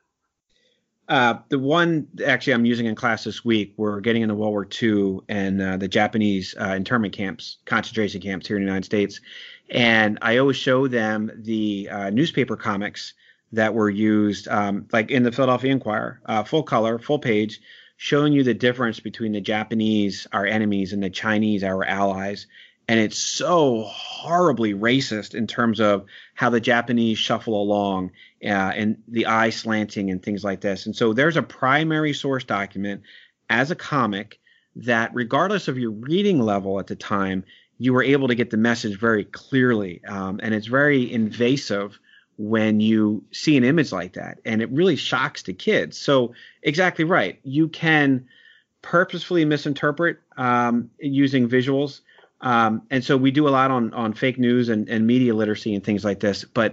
Uh, the one actually I'm using in class this week, we're getting into World War Two and uh, the Japanese uh, internment camps, concentration camps here in the United States. And I always show them the uh, newspaper comics that were used, um, like in the Philadelphia Inquirer, uh, full color, full page, showing you the difference between the Japanese, our enemies, and the Chinese, our allies. And it's so horribly racist in terms of how the Japanese shuffle along uh, and the eye slanting and things like this. And so there's a primary source document as a comic that, regardless of your reading level at the time, you were able to get the message very clearly. Um, and it's very invasive when you see an image like that. And it really shocks the kids. So exactly right. You can purposefully misinterpret um, using visuals. Um, and so we do a lot on, on fake news and, and media literacy and things like this. But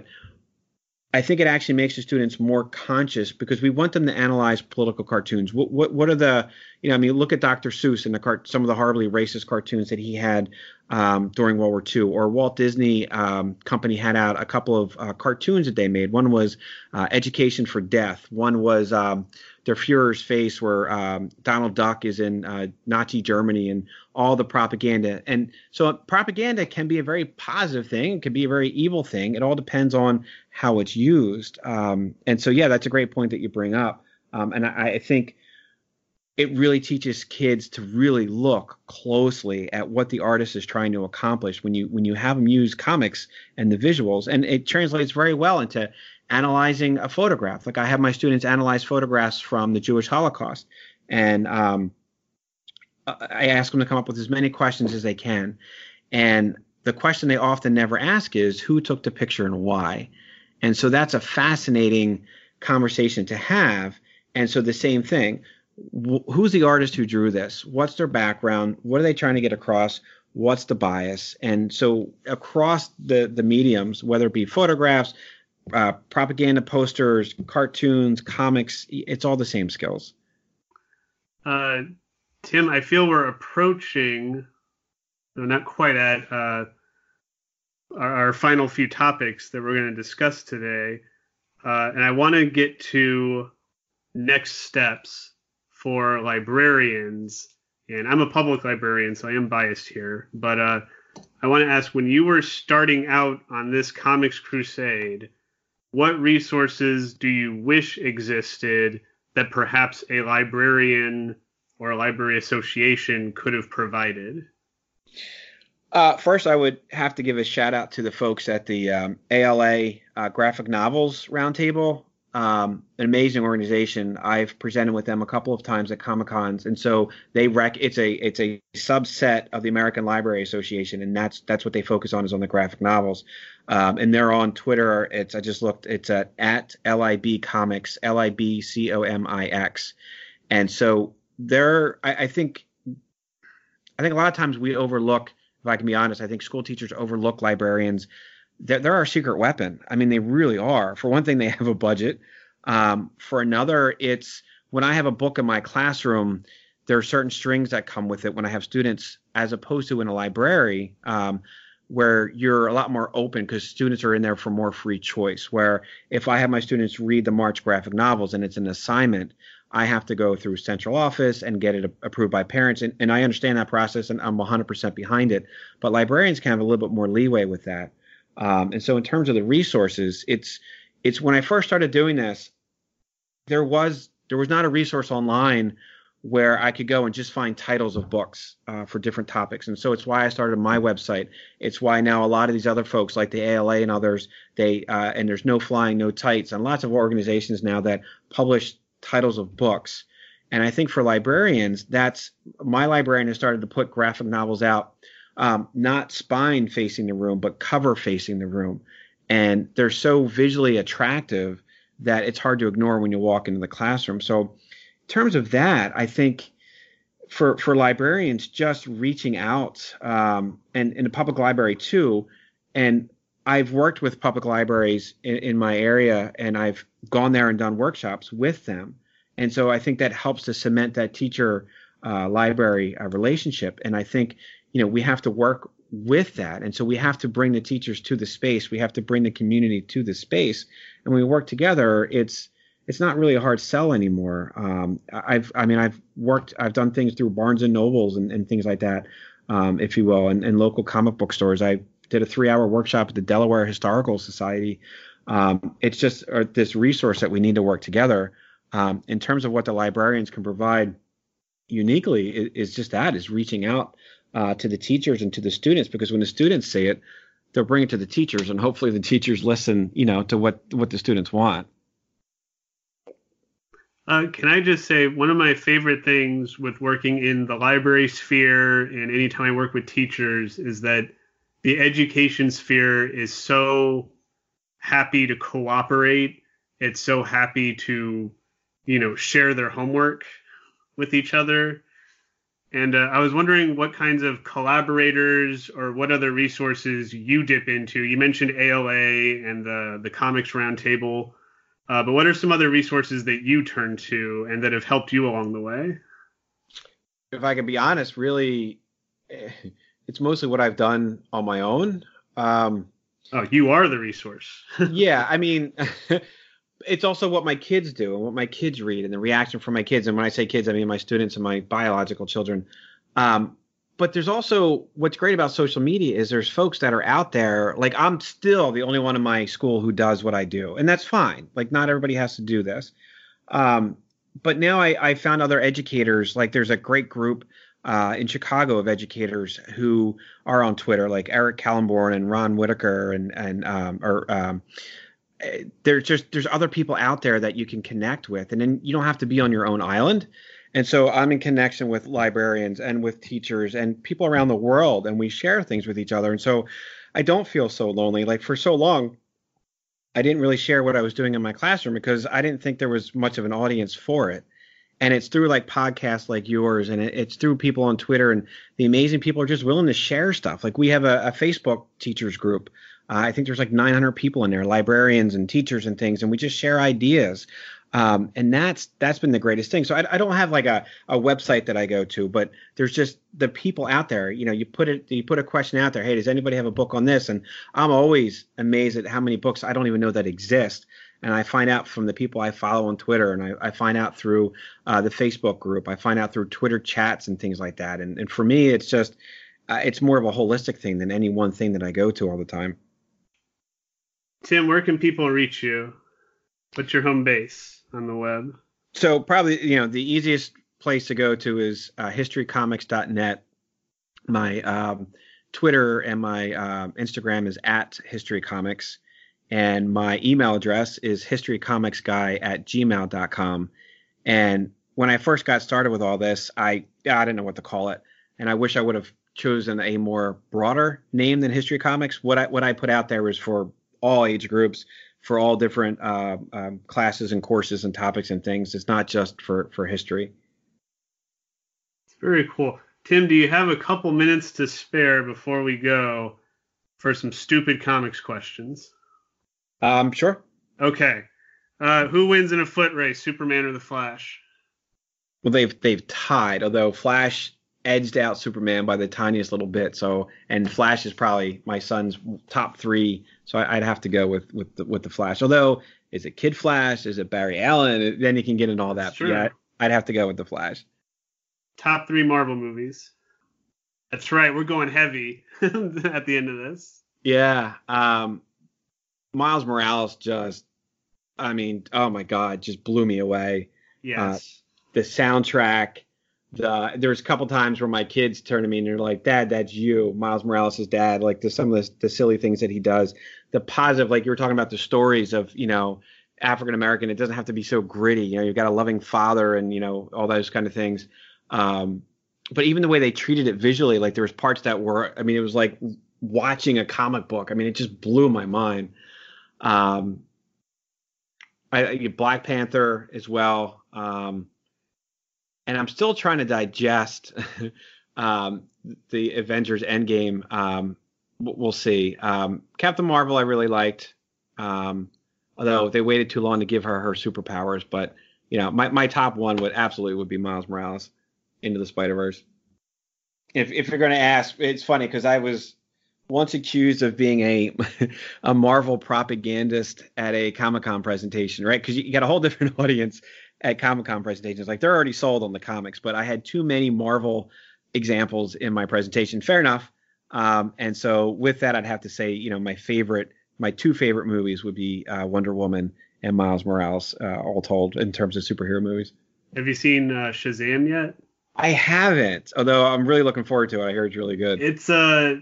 I think it actually makes the students more conscious, because we want them to analyze political cartoons. What what, what are the, you know, I mean, look at Doctor Seuss and the cart, some of the horribly racist cartoons that he had um, during World War Two, or Walt Disney um, Company had out a couple of uh, cartoons that they made. One was uh, Education for Death. One was um, Der Fuhrer's Face, where um, Donald Duck is in uh, Nazi Germany, and all the propaganda. And so propaganda can be a very positive thing. It can be a very evil thing. It all depends on how it's used. Um, and so, yeah, that's a great point that you bring up. Um, and I, I think it really teaches kids to really look closely at what the artist is trying to accomplish when you when you have them use comics and the visuals. And it translates very well into analyzing a photograph. Like I have my students analyze photographs from the Jewish Holocaust, and um, I ask them to come up with as many questions as they can. And the question they often never ask is, who took the picture and why? And so that's a fascinating conversation to have. And so the same thing, wh- who's the artist who drew this? What's their background? What are they trying to get across? What's the bias? And so across the, the mediums, whether it be photographs, uh, propaganda posters, cartoons, comics, it's all the same skills. Uh, Tim, I feel we're approaching, no, not quite at uh, our, our final few topics that we're going to discuss today. Uh, and I want to get to next steps for librarians. And I'm a public librarian, so I am biased here. But uh, I want to ask, when you were starting out on this comics crusade, what resources do you wish existed that perhaps a librarian or a library association could have provided? Uh, first, I would have to give a shout out to the folks at the um, A L A uh, Graphic Novels Roundtable. Um, an amazing organization. I've presented with them a couple of times at Comic-Cons, and so they rec. It's a it's a subset of the American Library Association, and that's that's what they focus on, is on the graphic novels. Um, and they're on Twitter. It's I just looked. It's at at L I B Comics, L I B C O M I X, and so they're. I, I think. I think a lot of times we overlook. If I can be honest, I think school teachers overlook librarians. They're, they're our secret weapon. I mean, they really are. For one thing, they have a budget. Um, for another, it's when I have a book in my classroom, there are certain strings that come with it when I have students, as opposed to in a library, um, where you're a lot more open because students are in there for more free choice. Where if I have my students read the March graphic novels and it's an assignment, I have to go through central office and get it approved by parents. And, and I understand that process, and I'm one hundred percent behind it. But librarians can have a little bit more leeway with that. Um, and so in terms of the resources, it's it's when I first started doing this, there was there was not a resource online where I could go and just find titles of books uh, for different topics. And so it's why I started my website. It's why now a lot of these other folks like the A L A and others, they uh, and there's No Flying, No Tights, and lots of organizations now that publish titles of books. And I think for librarians, that's my librarian has started to put graphic novels out um, not spine facing the room, but cover facing the room. And they're so visually attractive that it's hard to ignore when you walk into the classroom. So in terms of that, I think for for librarians, just reaching out, um, and in the public library too, and I've worked with public libraries in, in my area, and I've gone there and done workshops with them. And so I think that helps to cement that teacher uh, library uh, relationship. And I think, you know, we have to work with that. And so we have to bring the teachers to the space. We have to bring the community to the space. And when we work together, it's it's not really a hard sell anymore. Um, I've I mean, I've worked, I've done things through Barnes and Nobles and, and things like that, um, if you will, and, and local comic book stores. I did a three hour workshop at the Delaware Historical Society. Um, it's just uh, this resource that we need to work together. Um, in terms of what the librarians can provide uniquely is, is just that, is reaching out uh, to the teachers and to the students, because when the students say it, they'll bring it to the teachers, and hopefully the teachers listen, you know, to what, what the students want. Uh, can I just say, one of my favorite things with working in the library sphere and anytime I work with teachers is that the education sphere is so happy to cooperate. It's so happy to, you know, share their homework with each other. And uh, I was wondering what kinds of collaborators or what other resources you dip into. You mentioned A L A and the, the Comics Roundtable, uh, but what are some other resources that you turn to and that have helped you along the way? If I can be honest, really, it's mostly what I've done on my own. Um, oh, you are the resource. Yeah, I mean, it's also what my kids do and what my kids read and the reaction from my kids. And when I say kids, I mean my students and my biological children. Um, but there's also, what's great about social media is there's folks that are out there. Like, I'm still the only one in my school who does what I do, and that's fine. Like, not everybody has to do this. Um, but now I, I found other educators. Like, there's a great group uh, in Chicago of educators who are on Twitter, like Eric Kallenborn and Ron Whitaker, and and um, or um, there's just there's other people out there that you can connect with, and then you don't have to be on your own island. And so I'm in connection with librarians and with teachers and people around the world, and we share things with each other. And so I don't feel so lonely. Like, for so long, I didn't really share what I was doing in my classroom because I didn't think there was much of an audience for it. And it's through like podcasts like yours, and it's through people on Twitter, and the amazing people are just willing to share stuff. Like, we have a, a Facebook teachers group. Uh, I think there's like nine hundred people in there, librarians and teachers and things, and we just share ideas. Um, and that's that's been the greatest thing. So I, I don't have like a, a website that I go to, but there's just the people out there. You know, you put it, you put a question out there. Hey, does anybody have a book on this? And I'm always amazed at how many books I don't even know that exist. And I find out from the people I follow on Twitter, and I, I find out through uh, the Facebook group. I find out through Twitter chats and things like that. And and for me, it's just uh, it's more of a holistic thing than any one thing that I go to all the time. Tim, where can people reach you? What's your home base on the web? So probably, you know, the easiest place to go to is uh, history comics dot net. My um, Twitter and my uh, Instagram is at historycomics. And my email address is historycomicsguy at gmail dot com. And when I first got started with all this, I I didn't know what to call it. And I wish I would have chosen a more broader name than History Comics. What I what I put out there was for all age groups, for all different uh, um, classes and courses and topics and things. It's not just for, for history. It's very cool. Tim, do you have a couple minutes to spare before we go for some stupid comics questions? Um, sure. Okay. Uh, who wins in a foot race, Superman or the Flash? Well, they've they've tied, although Flash edged out Superman by the tiniest little bit. So, and Flash is probably my son's top three. So I, I'd have to go with with the, with the Flash. Although, is it Kid Flash? Is it Barry Allen? Then you can get into all that. Sure. Yeah, I'd have to go with the Flash. Top three Marvel movies. That's right. We're going heavy at the end of this. Yeah. Um, Miles Morales just, I mean, oh my God, just blew me away. Yes. Uh, the soundtrack. The, there's a couple times where my kids turn to me and they're like, Dad, that's you, Miles Morales' dad. Like, the, some of the, the silly things that he does. The positive, like you were talking about the stories of, you know, African-American, it doesn't have to be so gritty. You know, you've got a loving father and, you know, all those kind of things. Um, but even the way they treated it visually, like there was parts that were, I mean, it was like watching a comic book. I mean, it just blew my mind. Um, I, I Black Panther as well. Um, and I'm still trying to digest um, the Avengers Endgame. Um, we'll see. Um, Captain Marvel, I really liked. Um, although they waited too long to give her her superpowers, but you know, my, my top one would absolutely would be Miles Morales into the Spider-Verse. If if you're going to ask, it's funny because I was once accused of being a a Marvel propagandist at a Comic-Con presentation, right? Because you, you got a whole different audience at Comic-Con presentations. Like they're already sold on the comics, but I had too many Marvel examples in my presentation. Fair enough. Um, and so with that, I'd have to say, you know, my favorite, my two favorite movies would be uh, Wonder Woman and Miles Morales, uh, all told, in terms of superhero movies. Have you seen uh, Shazam yet? I haven't, although I'm really looking forward to it. I heard it's really good. It's uh,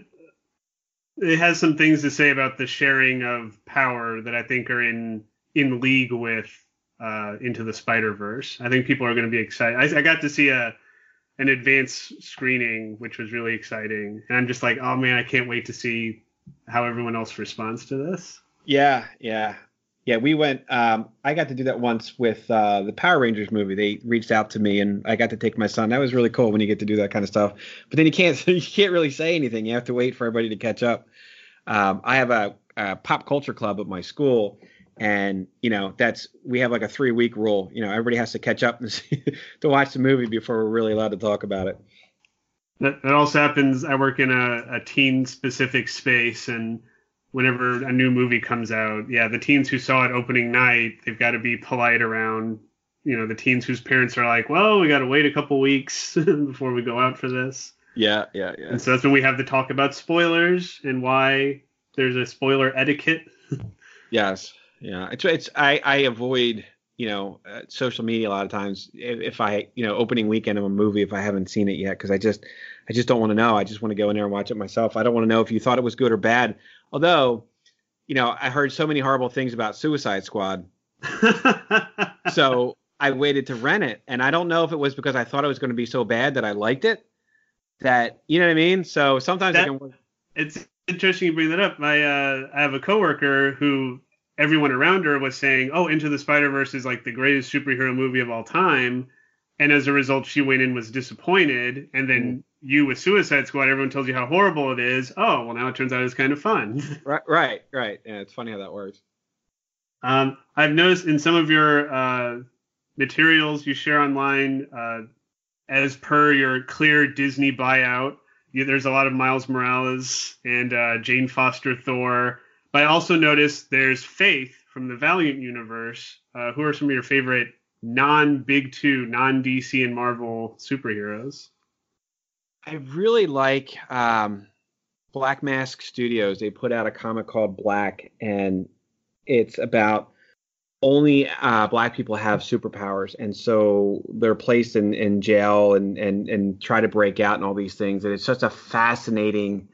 it has some things to say about the sharing of power that I think are in in league with uh, Into the Spider-Verse. I think people are going to be excited. I, I got to see a an advanced screening, which was really exciting, and I'm just like, oh man, I can't wait to see how everyone else responds to this. Yeah, yeah. Yeah, we went. Um, I got to do that once with uh, the Power Rangers movie. They reached out to me, and I got to take my son. That was really cool when you get to do that kind of stuff. But then you can't you can't really say anything. You have to wait for everybody to catch up. Um, I have a, a pop culture club at my school, and you know that's we have like a three week rule. You know, everybody has to catch up and see, to watch the movie before we're really allowed to talk about it. That, that also happens. I work in a, a teen specific space, and whenever a new movie comes out, yeah, the teens who saw it opening night, they've got to be polite around, you know, the teens whose parents are like, well, we got to wait a couple weeks before we go out for this. Yeah, yeah, yeah. And so that's when we have to talk about spoilers and why there's a spoiler etiquette. Yes, yeah. It's it's I I avoid you know uh, social media a lot of times if, if I you know opening weekend of a movie if I haven't seen it yet because I just I just don't want to know. I just want to go in there and watch it myself. I don't want to know if you thought it was good or bad. Although, you know, I heard so many horrible things about Suicide Squad. So I waited to rent it. And I don't know if it was because I thought it was going to be so bad that I liked it. That, you know what I mean? So sometimes that, I can... It's interesting you bring that up. My, uh, I have a coworker who everyone around her was saying, oh, Into the Spider-Verse is like the greatest superhero movie of all time. And as a result, she went in and was disappointed. And then mm. you with Suicide Squad, everyone tells you how horrible it is. Oh, well, now it turns out it's kind of fun. Right, right, right. Yeah, it's funny how that works. Um, I've noticed in some of your uh, materials you share online, uh, as per your clear Disney buyout, you, there's a lot of Miles Morales and uh, Jane Foster Thor. But I also noticed there's Faith from the Valiant universe. Uh, who are some of your favorite non-Big Two, non-D C and Marvel superheroes? I really like um, Black Mask Studios. They put out a comic called Black, and it's about only uh, Black people have superpowers, and so they're placed in, in jail and, and, and try to break out and all these things. And it's just a fascinating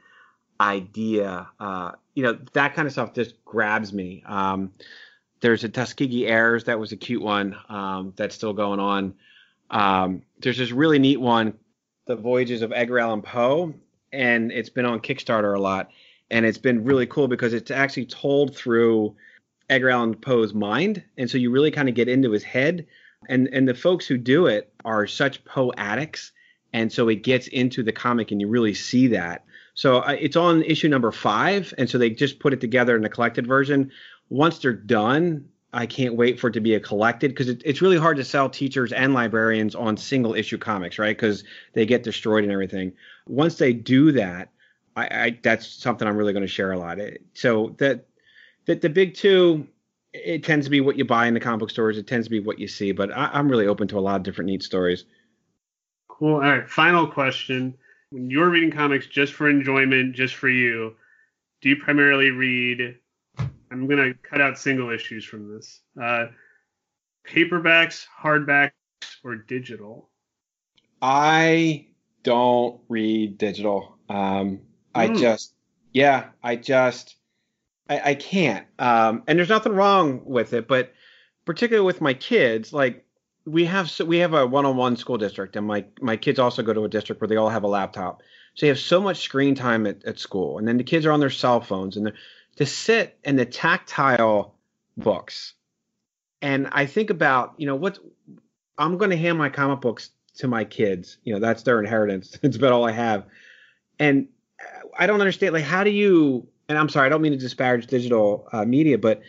idea. Uh, you know, that kind of stuff just grabs me. Um, There's a Tuskegee Heirs that was a cute one um, that's still going on. Um, there's this really neat one, The Voyages of Edgar Allan Poe, and it's been on Kickstarter a lot. And it's been really cool because it's actually told through Edgar Allan Poe's mind. And so you really kind of get into his head. And, and the folks who do it are such Poe addicts. And so it gets into the comic and you really see that. So uh, it's on issue number five. And so they just put it together in a collected version. Once they're done, I can't wait for it to be a collected because it, it's really hard to sell teachers and librarians on single issue comics, right? Because they get destroyed and everything. Once they do that, I, I that's something I'm really going to share a lot. It, so that that the big two, it tends to be what you buy in the comic book stores. It tends to be what you see. But I, I'm really open to a lot of different neat stories. Cool. All right. Final question. When you're reading comics just for enjoyment, just for you, do you primarily read... I'm going to cut out single issues from this. Uh, paperbacks, hardbacks, or digital? I don't read digital. Um, I mm. just, yeah, I just, I, I can't. Um, and there's nothing wrong with it, but particularly with my kids, like we have so we have a one-on-one school district, and my my kids also go to a district where they all have a laptop. So you have so much screen time at, at school, and then the kids are on their cell phones, and to sit in the tactile books. And I think about, you know, what I'm going to hand my comic books to my kids. You know, that's their inheritance. It's about all I have. And I don't understand, like, how do you, and I'm sorry, I don't mean to disparage digital uh, media, but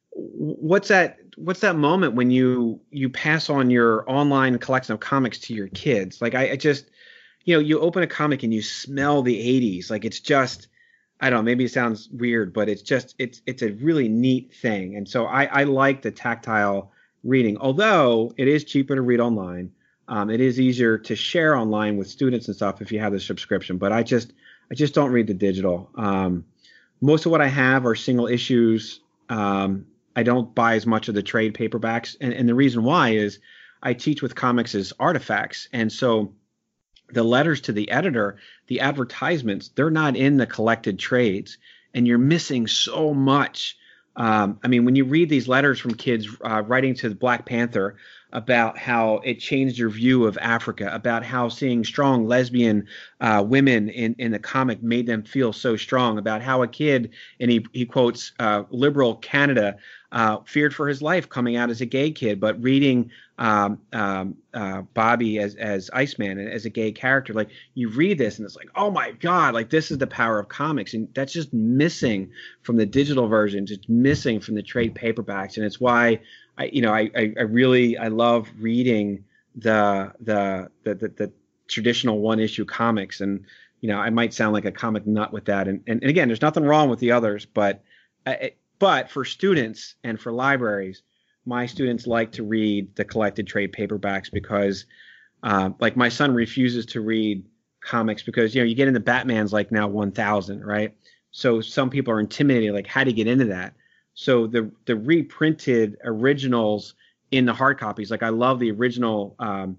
what's that, what's that moment when you, you pass on your online collection of comics to your kids? Like, I, I just, you know, you open a comic and you smell the eighties. Like, it's just, I don't know, maybe it sounds weird, but it's just, it's, it's a really neat thing. And so I, I like the tactile reading, although it is cheaper to read online. Um, it is easier to share online with students and stuff if you have the subscription, but I just, I just don't read the digital. Um, most of what I have are single issues. Um, I don't buy as much of the trade paperbacks. And, and the reason why is I teach with comics as artifacts. And so the letters to the editor, the advertisements, they're not in the collected trades, and you're missing so much. Um, I mean, when you read these letters from kids uh, writing to the Black Panther about how it changed your view of Africa, about how seeing strong lesbian uh, women in, in the comic made them feel so strong, about how a kid, and he, he quotes uh, liberal Canada, uh, feared for his life coming out as a gay kid, but reading um, um, uh, Bobby as, as Iceman and as a gay character, like you read this and it's like, oh my God, like this is the power of comics. And that's just missing from the digital versions. It's missing from the trade paperbacks. And it's why I, you know, I, I, I really, I love reading the, the, the, the, the traditional one issue comics. And, you know, I might sound like a comic nut with that. And, and, and again, there's nothing wrong with the others, but, uh, but for students and for libraries, my students like to read the collected trade paperbacks because, uh, like my son refuses to read comics because, you know, you get into Batman's like now one thousand, right? So some people are intimidated, like how do you get into that? So the the reprinted originals in the hard copies, like I love the original. Um,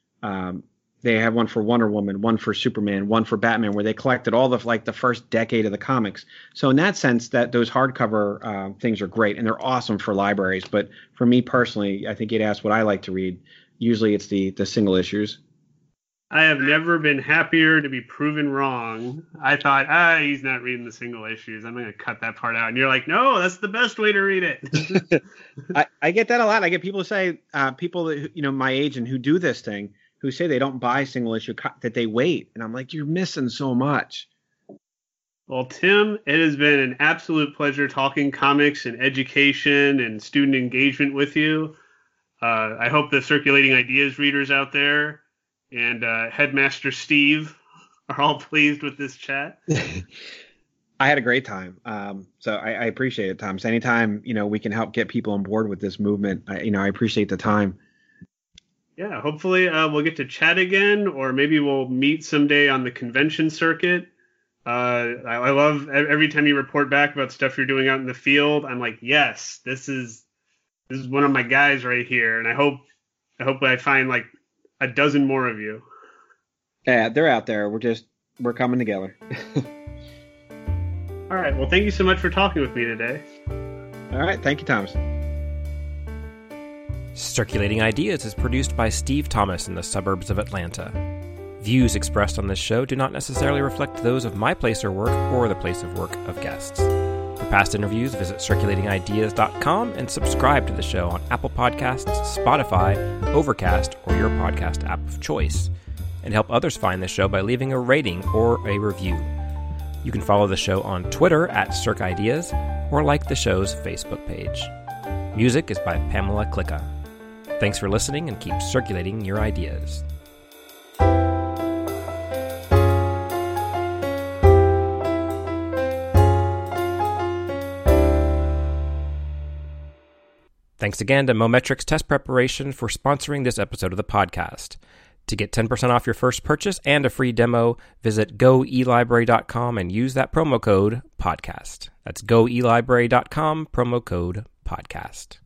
um, they have one for Wonder Woman, one for Superman, one for Batman, where they collected all the like the first decade of the comics. So in that sense, that those hardcover uh, things are great and they're awesome for libraries. But for me personally, I think you'd ask what I like to read. Usually, it's the the single issues. I have never been happier to be proven wrong. I thought, ah, he's not reading the single issues. I'm going to cut that part out. And you're like, no, that's the best way to read it. I, I get that a lot. I get people say, uh, people that, you know, my age and who do this thing, who say they don't buy single issue, co- that they wait. And I'm like, you're missing so much. Well, Tim, it has been an absolute pleasure talking comics and education and student engagement with you. Uh, I hope the Circulating Ideas readers out there and uh, Headmaster Steve are all pleased with this chat. I had a great time. Um, so I, I appreciate it, Tom. So anytime, you know, we can help get people on board with this movement, I, you know, I appreciate the time. Yeah, hopefully uh, we'll get to chat again, or maybe we'll meet someday on the convention circuit. Uh, I, I love every time you report back about stuff you're doing out in the field. I'm like, yes, this is this is one of my guys right here, and I hope I hope I find like a dozen more of you. Yeah, they're out there. We're just we're coming together. All right. Well, thank you so much for talking with me today. All right. Thank you, Thomas. Circulating Ideas is produced by Steve Thomas in the suburbs of Atlanta. Views expressed on this show do not necessarily reflect those of my place or work or the place of work of guests. For past interviews, visit circulating ideas dot com and subscribe to the show on Apple Podcasts, Spotify, Overcast, or your podcast app of choice. And help others find the show by leaving a rating or a review. You can follow the show on Twitter at CircIdeas or like the show's Facebook page. Music is by Pamela Klicka. Thanks for listening and keep circulating your ideas. Thanks again to Mometrix Test Preparation for sponsoring this episode of the podcast. To get ten percent off your first purchase and a free demo, visit go e library dot com and use that promo code podcast. That's go e library dot com, promo code podcast.